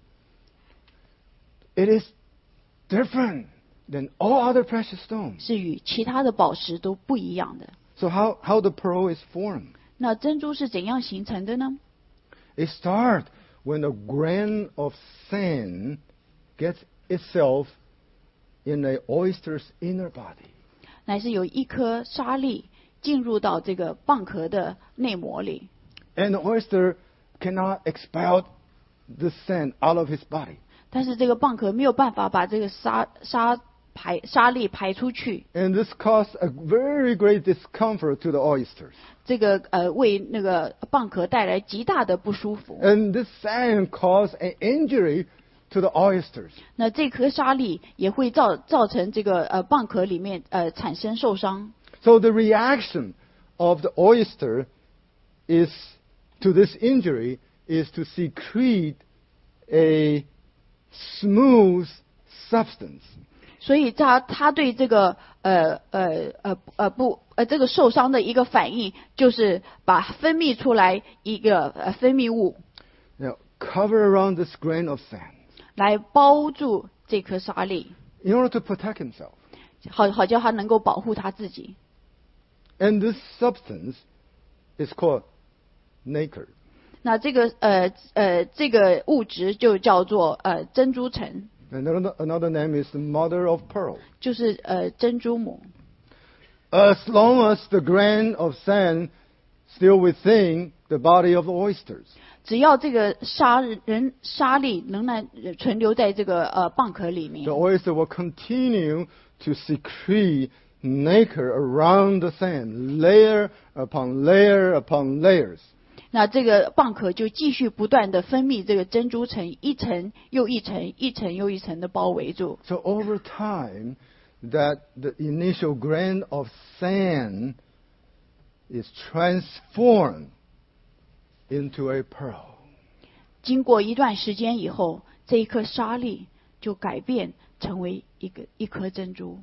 It is different than all other precious stones. 是与其他的宝石都不一样的。 So how, how the pearl is formed? 那珍珠是怎样形成的呢？ It starts when a grain of sand gets itself in the oyster's inner body. 乃是有一颗沙粒进入到这个蚌壳的内膜里， And the oyster cannot expel the sand out of his body. 但是这个蚌壳没有办法把这个沙沙排沙粒排出去， And this caused a very great discomfort to the oysters. 这个呃为那个蚌壳带来极大的不舒服。 And this sand caused an injury to the oysters. 那这颗沙粒也会造造成这个呃蚌壳里面呃产生受伤。 So the reaction of the oyster is to this injury is to secrete a smooth substance. 所以他他对这个呃呃呃呃不呃这个受伤的一个反应，就是把分泌出来一个呃分泌物 Now, cover around this grain of sand 来包住这颗沙粒， in order to protect himself. 好好叫他能够保护他自己。 And this substance is called nacre. 那这个呃呃这个物质就叫做呃珍珠层， Another, another name is the mother of pearl. 就是呃珍珠母。 As long as the grain of sand still within the body of the oysters. 只要这个沙人沙粒仍然存留在这个呃蚌壳里面 The，oyster will continue to secrete nacre around the sand, layer upon layer upon layers. 那这个蚌壳就继续不断的分泌这个珍珠层，一层又一层，一层又一层的包围住。 So over time, that the initial grain of sand is transformed into a pearl. 经过一段时间以后，这一颗沙粒就改变成为一个一颗珍珠。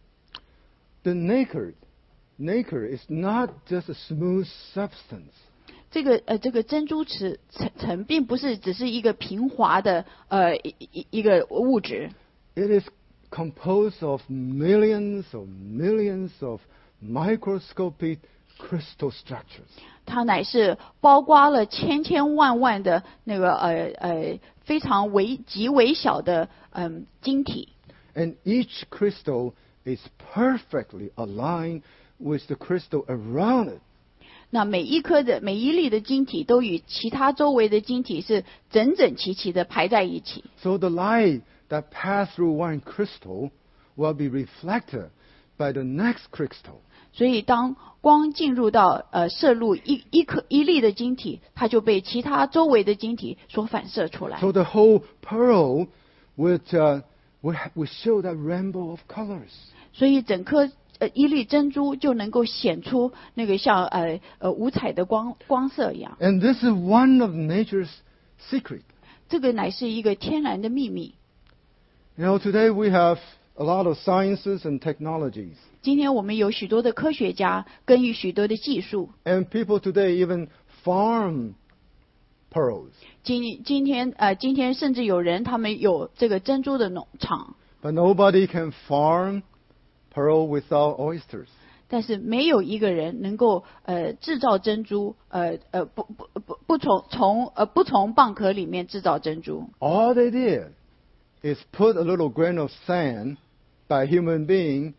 The nacre, nacre is not just a smooth substance. 这个呃，这个珍珠层层层并不是只是一个平滑的呃一一一个物质， It is composed of millions of millions of microscopic crystal structures. 它乃是包括了千千万万的那个呃呃非常微极微小的嗯、呃、晶体。 And each crystal is perfectly aligned with the crystal around it. 那每一颗的每一粒的晶体都与其他周围的晶体是整整齐齐的排在一起。 So the light that passed through one crystal will be reflected by the next crystal. 所以当光进入到呃射入一一颗一粒的晶体，它就被其他周围的晶体所反射出来。 So the whole pearl would, uh, would, ha- would show that rainbow of colors. 所以整颗呃一粒珍珠就能够显出那个像呃呃五彩的光光色一样。 And this is one of nature's secret. 这个乃是一个天然的秘密。 You know, today we have a lot of sciences and technologies. 今天我们有许多的科学家跟于许多的技术。 And people today even farm pearls. 今今天呃今天甚至有人他们有这个珍珠的农场， But nobody can farm pearl without oysters. 但是没有一个人能够呃制造珍珠，呃呃不不不不从从呃不从蚌壳里面制造珍珠。 All they did is put a little grain of sand by a human being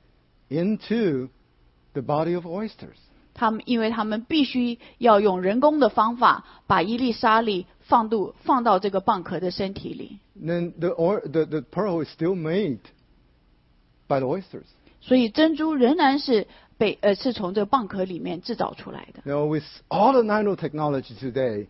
into the body of oysters. 他们因为他们必须要用人工的方法把一粒沙粒放入放到这个蚌壳的身体里， Then the, or, the, the pearl is still made by the oysters. 所以珍珠仍然是被呃是从这个蚌壳里面制造出来的。 You know, with all the nanotechnology today,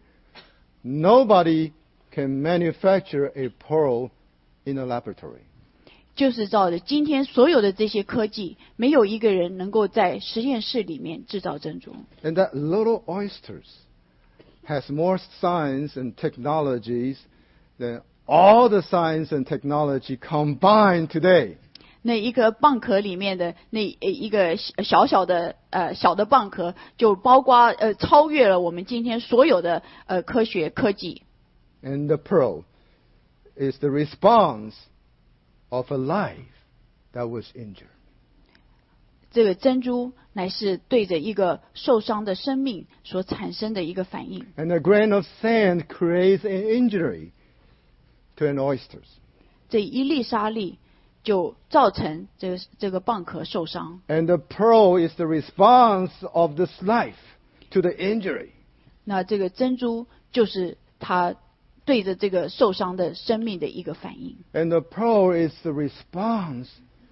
nobody can manufacture a pearl in a laboratory. 就是照着今天所有的这些科技，没有一个人能够在实验室里面制造珍珠。 And that little oysters has more science and technologies than all the science and technology combined today. 那一个蚌壳里面的那呃一个小小的呃小的蚌壳，就包括呃超越了我们今天所有的呃科学科技。 And the pearl is the response of a life that was injured. 这个珍珠乃是对着一个受伤的生命所产生的一个反应。 And a grain of sand creates an injury to an oyster. 这一粒沙粒就造成这个这个蚌壳受伤。 And the pearl is the response of this life to the injury. 那这个珍珠就是它对着这个受伤的生命的一个反应。 And the pearl is the response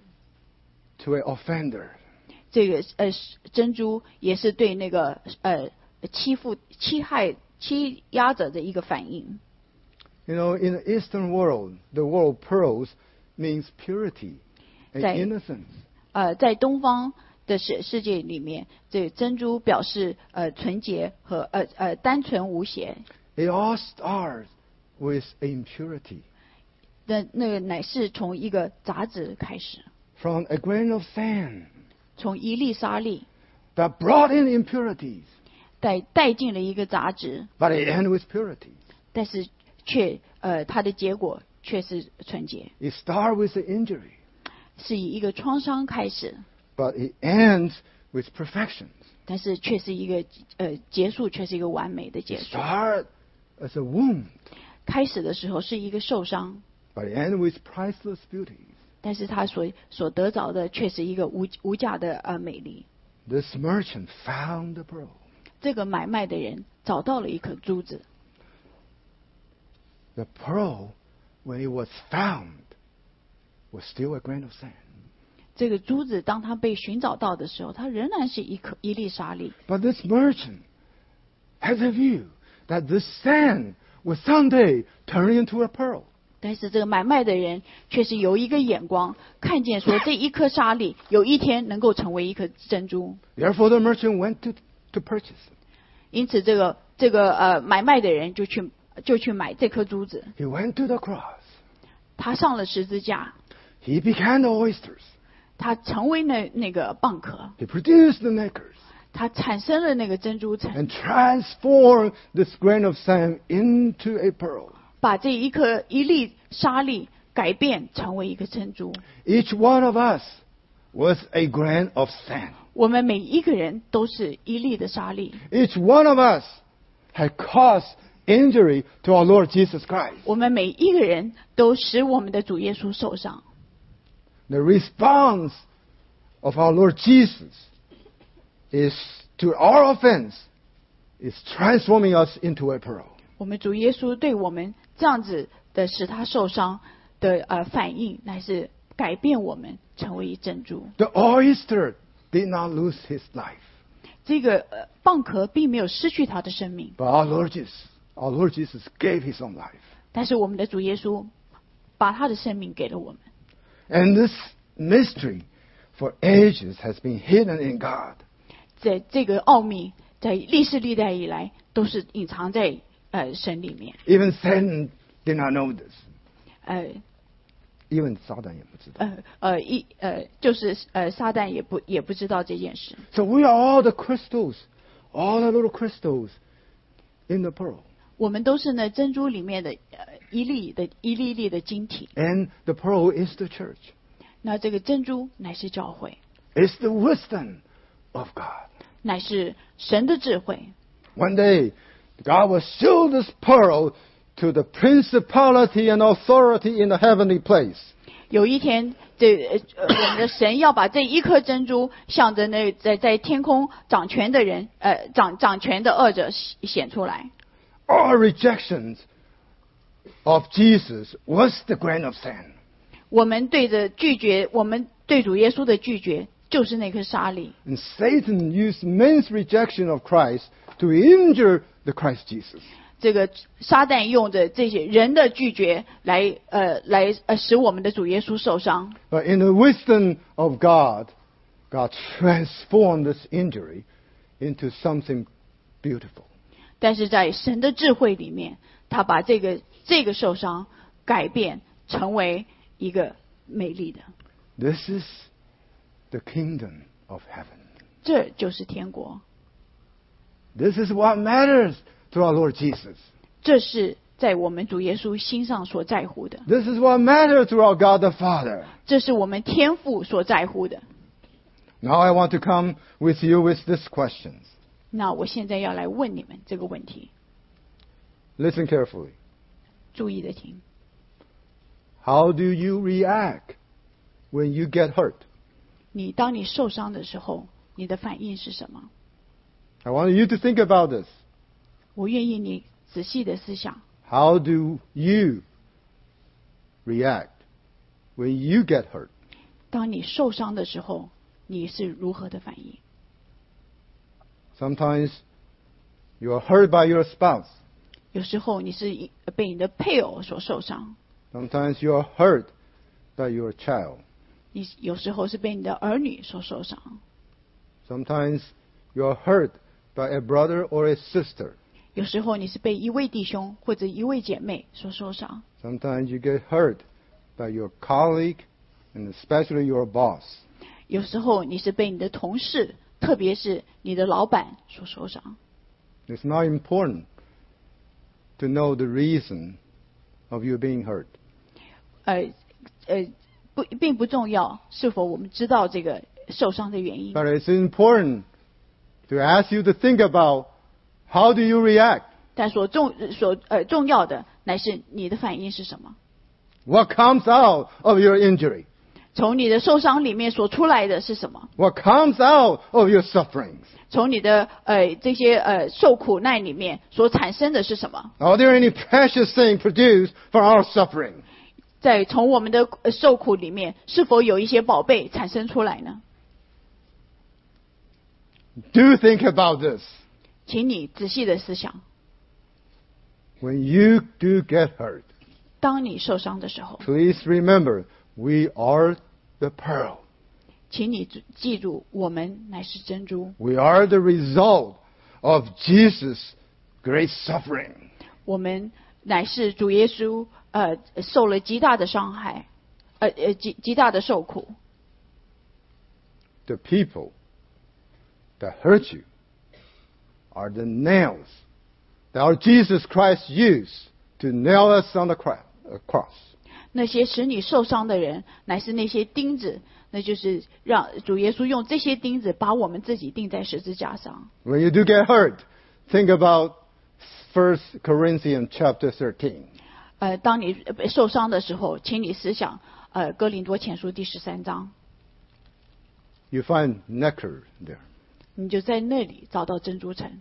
to an offender. 这个呃珍珠也是对那个呃欺负、欺害、欺压者的一个反应。 You know, in the Eastern world, the word pearls means purity and 在 innocence. 呃，在东方的世世界里面，这个珍珠表示呃纯洁和呃呃单纯无邪。 It all starts with impurity. 那那个乃是从一个杂质开始， From a grain of sand 从一粒沙粒 that brought in impurities, 带带进了一个杂质， but it ends with purity. 但是却呃它的结果却是纯洁， It starts with the injury, 是以一个创伤开始， but it ends with perfection. 但是却是一个呃结束，却是一个完美的 It 结束。 starts as a wound, 开始的时候是一个受伤， but it ends with priceless beauty. 但是他所所得着的却是一个无无价的呃美丽。 This merchant found the pearl. 这个买卖的人找到了一颗珠子。 The pearl, when it was found, was still a grain of sand. 这个珠子当它被寻找到的时候，它仍然是一颗一粒沙粒。 But this merchant has a view that this sand will someday turn into a pearl. 但是这个买卖的人却是有一个眼光，看见说这一颗沙粒有一天能够成为一颗珍珠。 Therefore, the merchant went to, to purchase it. 因此，这个这个呃买卖的人就去就去买这颗珠子。 He went to the cross. 他上了十字架， He began the oysters. 他成为那那个蚌壳， He produced the nacres 他产生了那个珍珠层， and transformed this grain of sand into a pearl. 把这一颗一粒沙粒改变成为一个珍珠。 Each one of us was a grain of sand. 我们每一个人都是一粒的沙粒， Each one of us had caused injury to our Lord Jesus Christ. 我们每一个人都使我们的主耶稣受伤。 The response of our Lord Jesus is to our offense is transforming us into a pearl. 我们主耶稣对我们这样子的使他受伤的呃反应，乃是改变我们成为一珍珠。 The oyster did not lose his life, 这个呃蚌壳并没有失去他的生命， but our Lord Jesus, our Lord Jesus gave his own life. 但是我们的主耶稣把他的生命给了我们。 And this mystery for ages has been hidden in God. 在这个奥秘在历世历代以来都是隐藏在呃神里面。 Even Satan did not know this. 呃 Even 撒旦也不知道。 呃呃一呃就是呃撒旦也不也不知道这件事。 So we are all the crystals, all the little crystals in the pearl. 我们都是呢珍珠里面的呃一粒的一粒粒的晶体。 And the pearl is the church. 那这个珍珠乃是教会， It's the wisdom of God. 乃是神的智慧。 One day, God will show this pearl to the principality and authority in the heavenly place. 有一天，这呃呃我们的神要把这一颗珍珠向着那在在天空掌权的人，呃掌掌权的恶者显出来。 Our rejections of Jesus was the grain of sand. 我们对着拒绝，我们对主耶稣的拒绝，就是那颗沙粒。 And Satan used men's rejection of Christ to injure the Christ Jesus. 这个撒旦用着这些人的拒绝来呃来呃使我们的主耶稣受伤。 But in the wisdom of God, God transformed this injury into something beautiful. 但是在神的智慧里面，他把这个这个受伤改变成为一个美丽的。 This is the kingdom of heaven. 这就是天国， This is what matters to our Lord Jesus. 这是在我们主耶稣心上所在乎的， This is what matters to our God the Father. 这是我们天父所在乎的。 Now I want to come with you with these questions. 那我现在要来问你们这个问题， Listen carefully. 注意的听。 How do you react when you get hurt? 你当你受伤的时候，你的反应是什么？ I want you to think about this. 我愿意你仔细的思想。 How do you react when you get hurt? 当你受伤的时候，你是如何的反应？ Sometimes you are hurt by your spouse. 有时候你是被你的配偶所受伤， Sometimes you are hurt by your child. 你有时候是被你的儿女所受伤， Sometimes you are hurt by a brother or a sister. 有时候你是被一位弟兄或者一位姐妹所受伤， Sometimes you get hurt by your colleague and especially your boss. 有时候你是被你的同事，特别是你的老板所受伤。 It's not important to know the reason of you being hurt. 呃呃，不，并不重要是否我们知道这个受伤的原因， But it's important to ask you to think about how do you react? 但所重所呃重要的乃是你的反应是什么？ What comes out of your injury? 从你的受伤里面所出来的是什么？ What comes out of your sufferings? 从你的呃这些呃受苦难里面所产生的是什么？ Are there any precious thing produced from our suffering? 在从我们的呃受苦里面，是否有一些宝贝产生出来呢？ Do think about this. 请你仔细的思想， When you do get hurt, 当你受伤的时候， please remember, we are the pearl. 请你记住，我们乃是珍珠， We are the result of Jesus' great suffering. 我们乃是主耶稣呃受了极大的伤害，呃呃极极大的受苦。 The people that hurt you are the nails that our Jesus Christ used to nail us on the cra- uh, cross. 那些使你受伤的人，乃是那些钉子，那就是让主耶稣用这些钉子把我们自己钉在十字架上。 When you do get hurt, think about First Corinthians chapter thirteen. 呃，当你受伤的时候，请你思想，呃，哥林多前书第十三章， You find nectar there. 你就在那里找到珍珠城。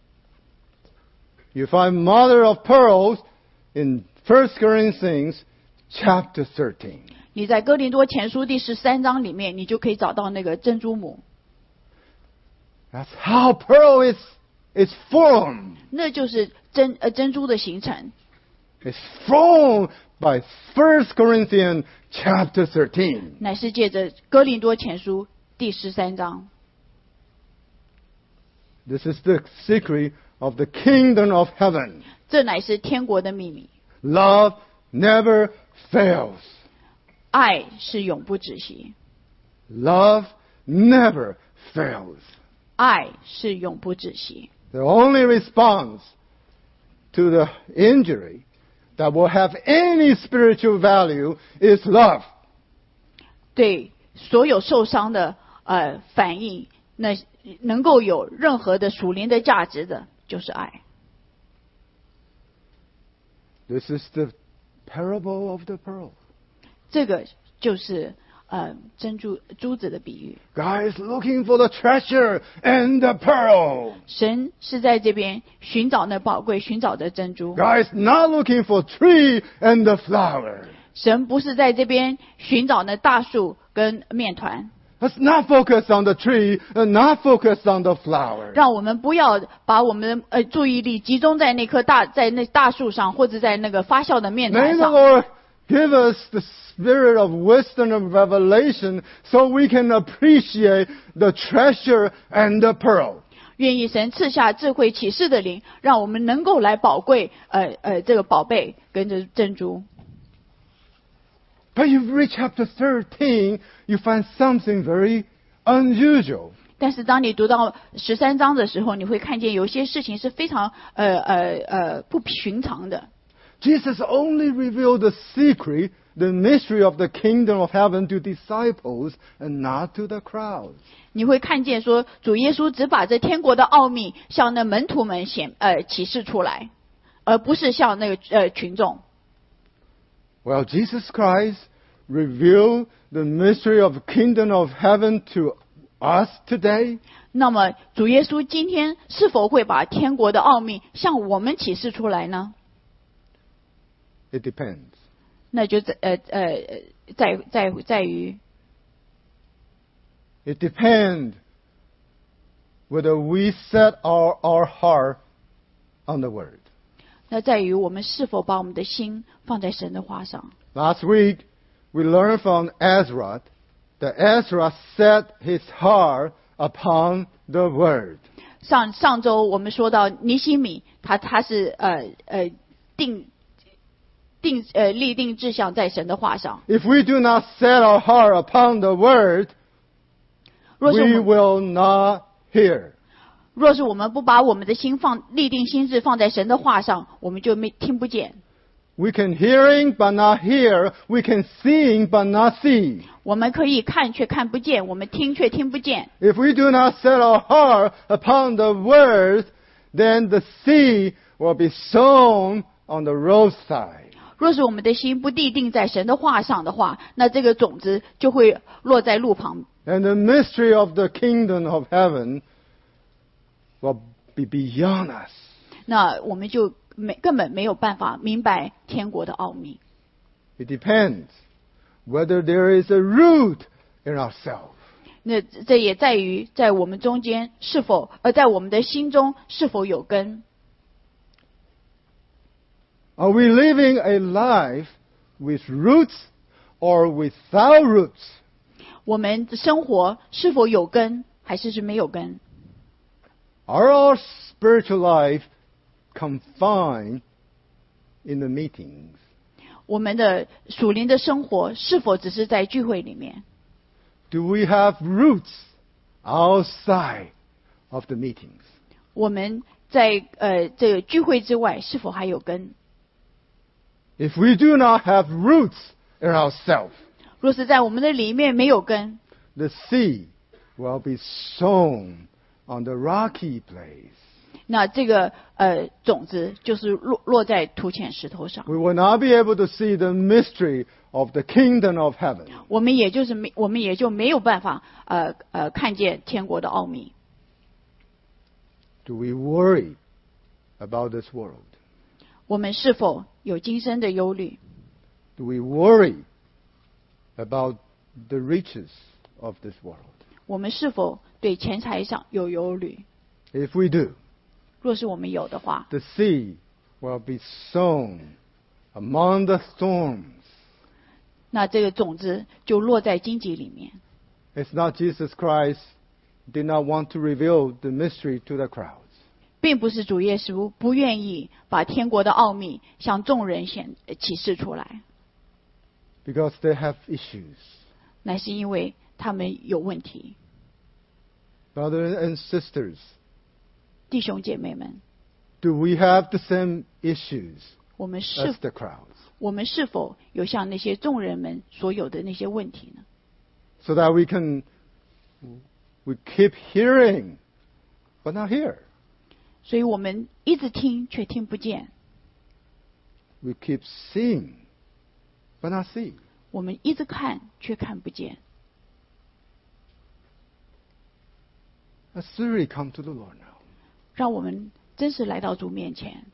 You find mother of pearls in First Corinthians chapter thirteen. 你在哥林多前书第十三章里面，你就可以找到那个珍珠母。 That's how pearl is, is formed. 那就是珍呃珍珠的形成， It's formed by First Corinthians chapter thirteen. 乃是借着哥林多前书第十三章。 This is the secret of the kingdom of heaven. 这乃是天国的秘密， Love never fails. 爱是永不止息， Love never fails. 爱是永不止息。 The only response to the injury that will have any spiritual value is love. 对所有受伤的呃反应，那能够有任何的属灵的价值的，就是爱。 This is the parable of the pearl. 这个就是呃珍珠珠子的比喻。 God is looking for the treasure and the pearl. 神是在这边寻找那宝贵，寻找的珍珠。 God is not looking for tree and the flower. 神不是在这边寻找那大树跟面团。 Let's not focus on the tree and not focus on the flower. 让我们不要把我们的呃注意力集中在那棵大在那大树上，或者在那个发酵的面 May 团 the 上。 Lord give us the spirit of wisdom and revelation so we can appreciate the treasure and the pearl. 愿意神赐下智慧启示的灵，让我们能够来宝贵呃呃这个宝贝跟着珍珠。 But you read chapter thirteen, you find something very unusual. 但是当你读到十三章的时候，你会看见有些事情是非常呃呃呃不寻常的。 Jesus only revealed the secret, the mystery of the kingdom of heaven to disciples and not to the crowd. 你会看见说，主耶稣只把这天国的奥秘向那门徒们显呃启示出来，而不是向那个呃群众。 Well, Jesus Christ revealed the mystery of the kingdom of heaven to us today. 那么主耶稣今天是否会把天国的奥秘向我们启示出来呢？ It depends. 那就在呃呃在在在于 It depends whether we set our, our heart on the word. 那在于我们是否把我们的心放在神的话上。 Last week, we learned from Ezra that Ezra set his heart upon the word. 上上周我们说到尼希米，他他是呃呃定定呃立定志向在神的话上。 If we do not set our heart upon the word, 若是我 we 们 will not hear. 若是我们不把我们的心放立定心智放在神的话上，我们就没听不见。 We can hearing but not hear. We can seeing but not see. 我们可以看却看不见，我们听却听不见。 If we do not set our heart upon the word, then the seed will be sown on the roadside. 若是我们的心不地定在神的话上的话，那这个种子就会落在路旁。 And the mystery of the kingdom of heaven will be beyond us. 那我们就没根本没有办法明白天国的奥秘。 It depends whether there is a root in ourselves. 那这也在于在我们中间是否，呃，在我们的心中是否有根。 Are we living a life with roots or without roots? 我们的生活是否有根，还是是没有根？ Are our spiritual life confined in the meetings? 我们的属灵的生活是否只是在聚会里面？ Do we have roots outside of the meetings? 我们在呃这个聚会之外是否还有根？ If we do not have roots in ourselves, 若是在我们的里面没有根， the seed will be sown on the rocky place. 那这个呃种子就是落落在土浅石头上， We will not be able to see the mystery of the kingdom of heaven. 我们也就是没我们也就没有办法呃呃看见天国的奥秘。 Do we worry about this world? 我们是否有今生的忧虑？ Do we worry about the riches of this world? 我们是否对钱财上有忧虑？ If we do, 若是我们有的话， the seed will be sown among the thorns. 那这个种子就落在荆棘里面。 It's not Jesus Christ did not want to reveal the mystery to the crowds. 并不是主耶稣不愿意把天国的奥秘向众人显启示出来， Because they have issues. 乃是因为他们有问题。 Brothers and sisters, 弟兄姐妹们， do we have the same issues 我们是 as the crowds? 我们是否有像那些众人们所有的那些问题呢？ So that we can we keep hearing but not hear. 所以我们一直听却听不见， We keep seeing but not see. 我们一直看却看不见。 Let's really come to the Lord now. 让我们真实来到主面前，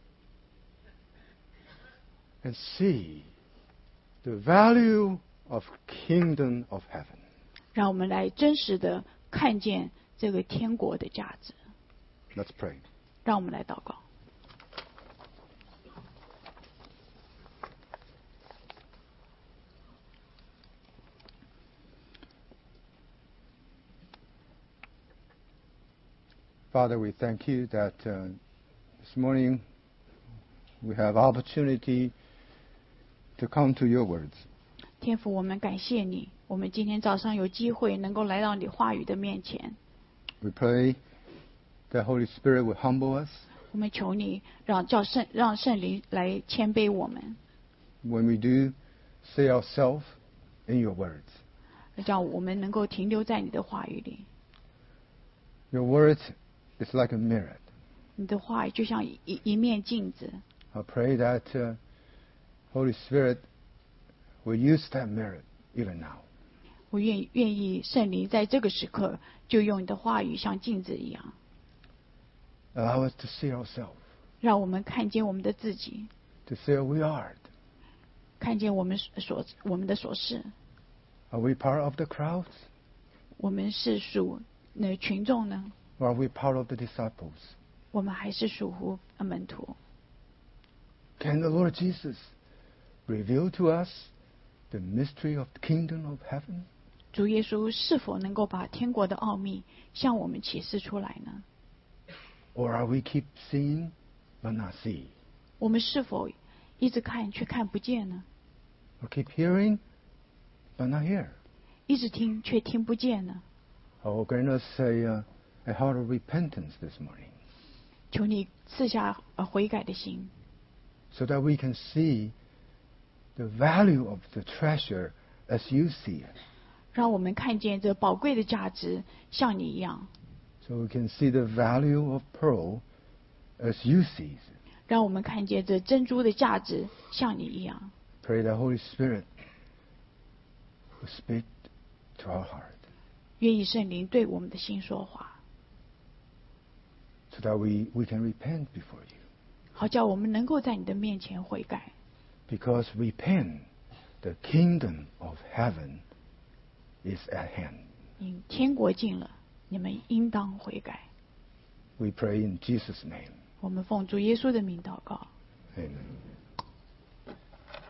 And see the value of kingdom of heaven. 让我们来真实的看见这个天国的价值。 Let's pray. 让我们来祷告。 Father, we thank you that uh, this morning we have opportunity to come to your words. 天父，我们感谢你，我们今天早上有机会能够来到你话语的面前。 We pray that Holy Spirit will humble us 我们求你让叫圣让圣灵来谦卑我们， when we do see ourselves in your words. 让我们能够停留在你的话语里。 Your words is like a mirror. 你的话语就像一一面镜子。 I pray that uh, Holy Spirit will use that mirror even now. 我愿愿意圣灵在这个时刻就用你的话语像镜子一样， Allow us to see ourselves, 让我们看见我们的自己， to see who we are. 看见我们所我们的所事。 Are we part of the crowds? 我们是属那群众呢， Or are we part of the disciples? 我们还是属乎门徒？ Can the Lord Jesus reveal to us the mystery of the kingdom of heaven? 主耶稣是否能够把天国的奥秘向我们启示出来呢？ Or are we keep seeing but not see? 我们是否一直看却看不见呢？ Or keep hearing but not hear? 一直听却听不见呢？ Oh, grant us a, uh, a heart of repentance this morning 求你赐下呃悔改的心， so that we can see the value of the treasure as you see it. 让我们看见这宝贵的价值，像你一样， So we can see the value of pearl as you see it. 让我们看见这珍珠的价值像你一样。 Pray the Holy Spirit will speak to our heart 愿意圣灵对我们的心说话， so that we, we can repent before you. 好叫我们能够在你的面前悔改。 Because repent, the kingdom of heaven is at hand. 因天国近了，你们应当悔改。 We pray in Jesus' name. 我们奉主耶稣的名祷告。 Amen.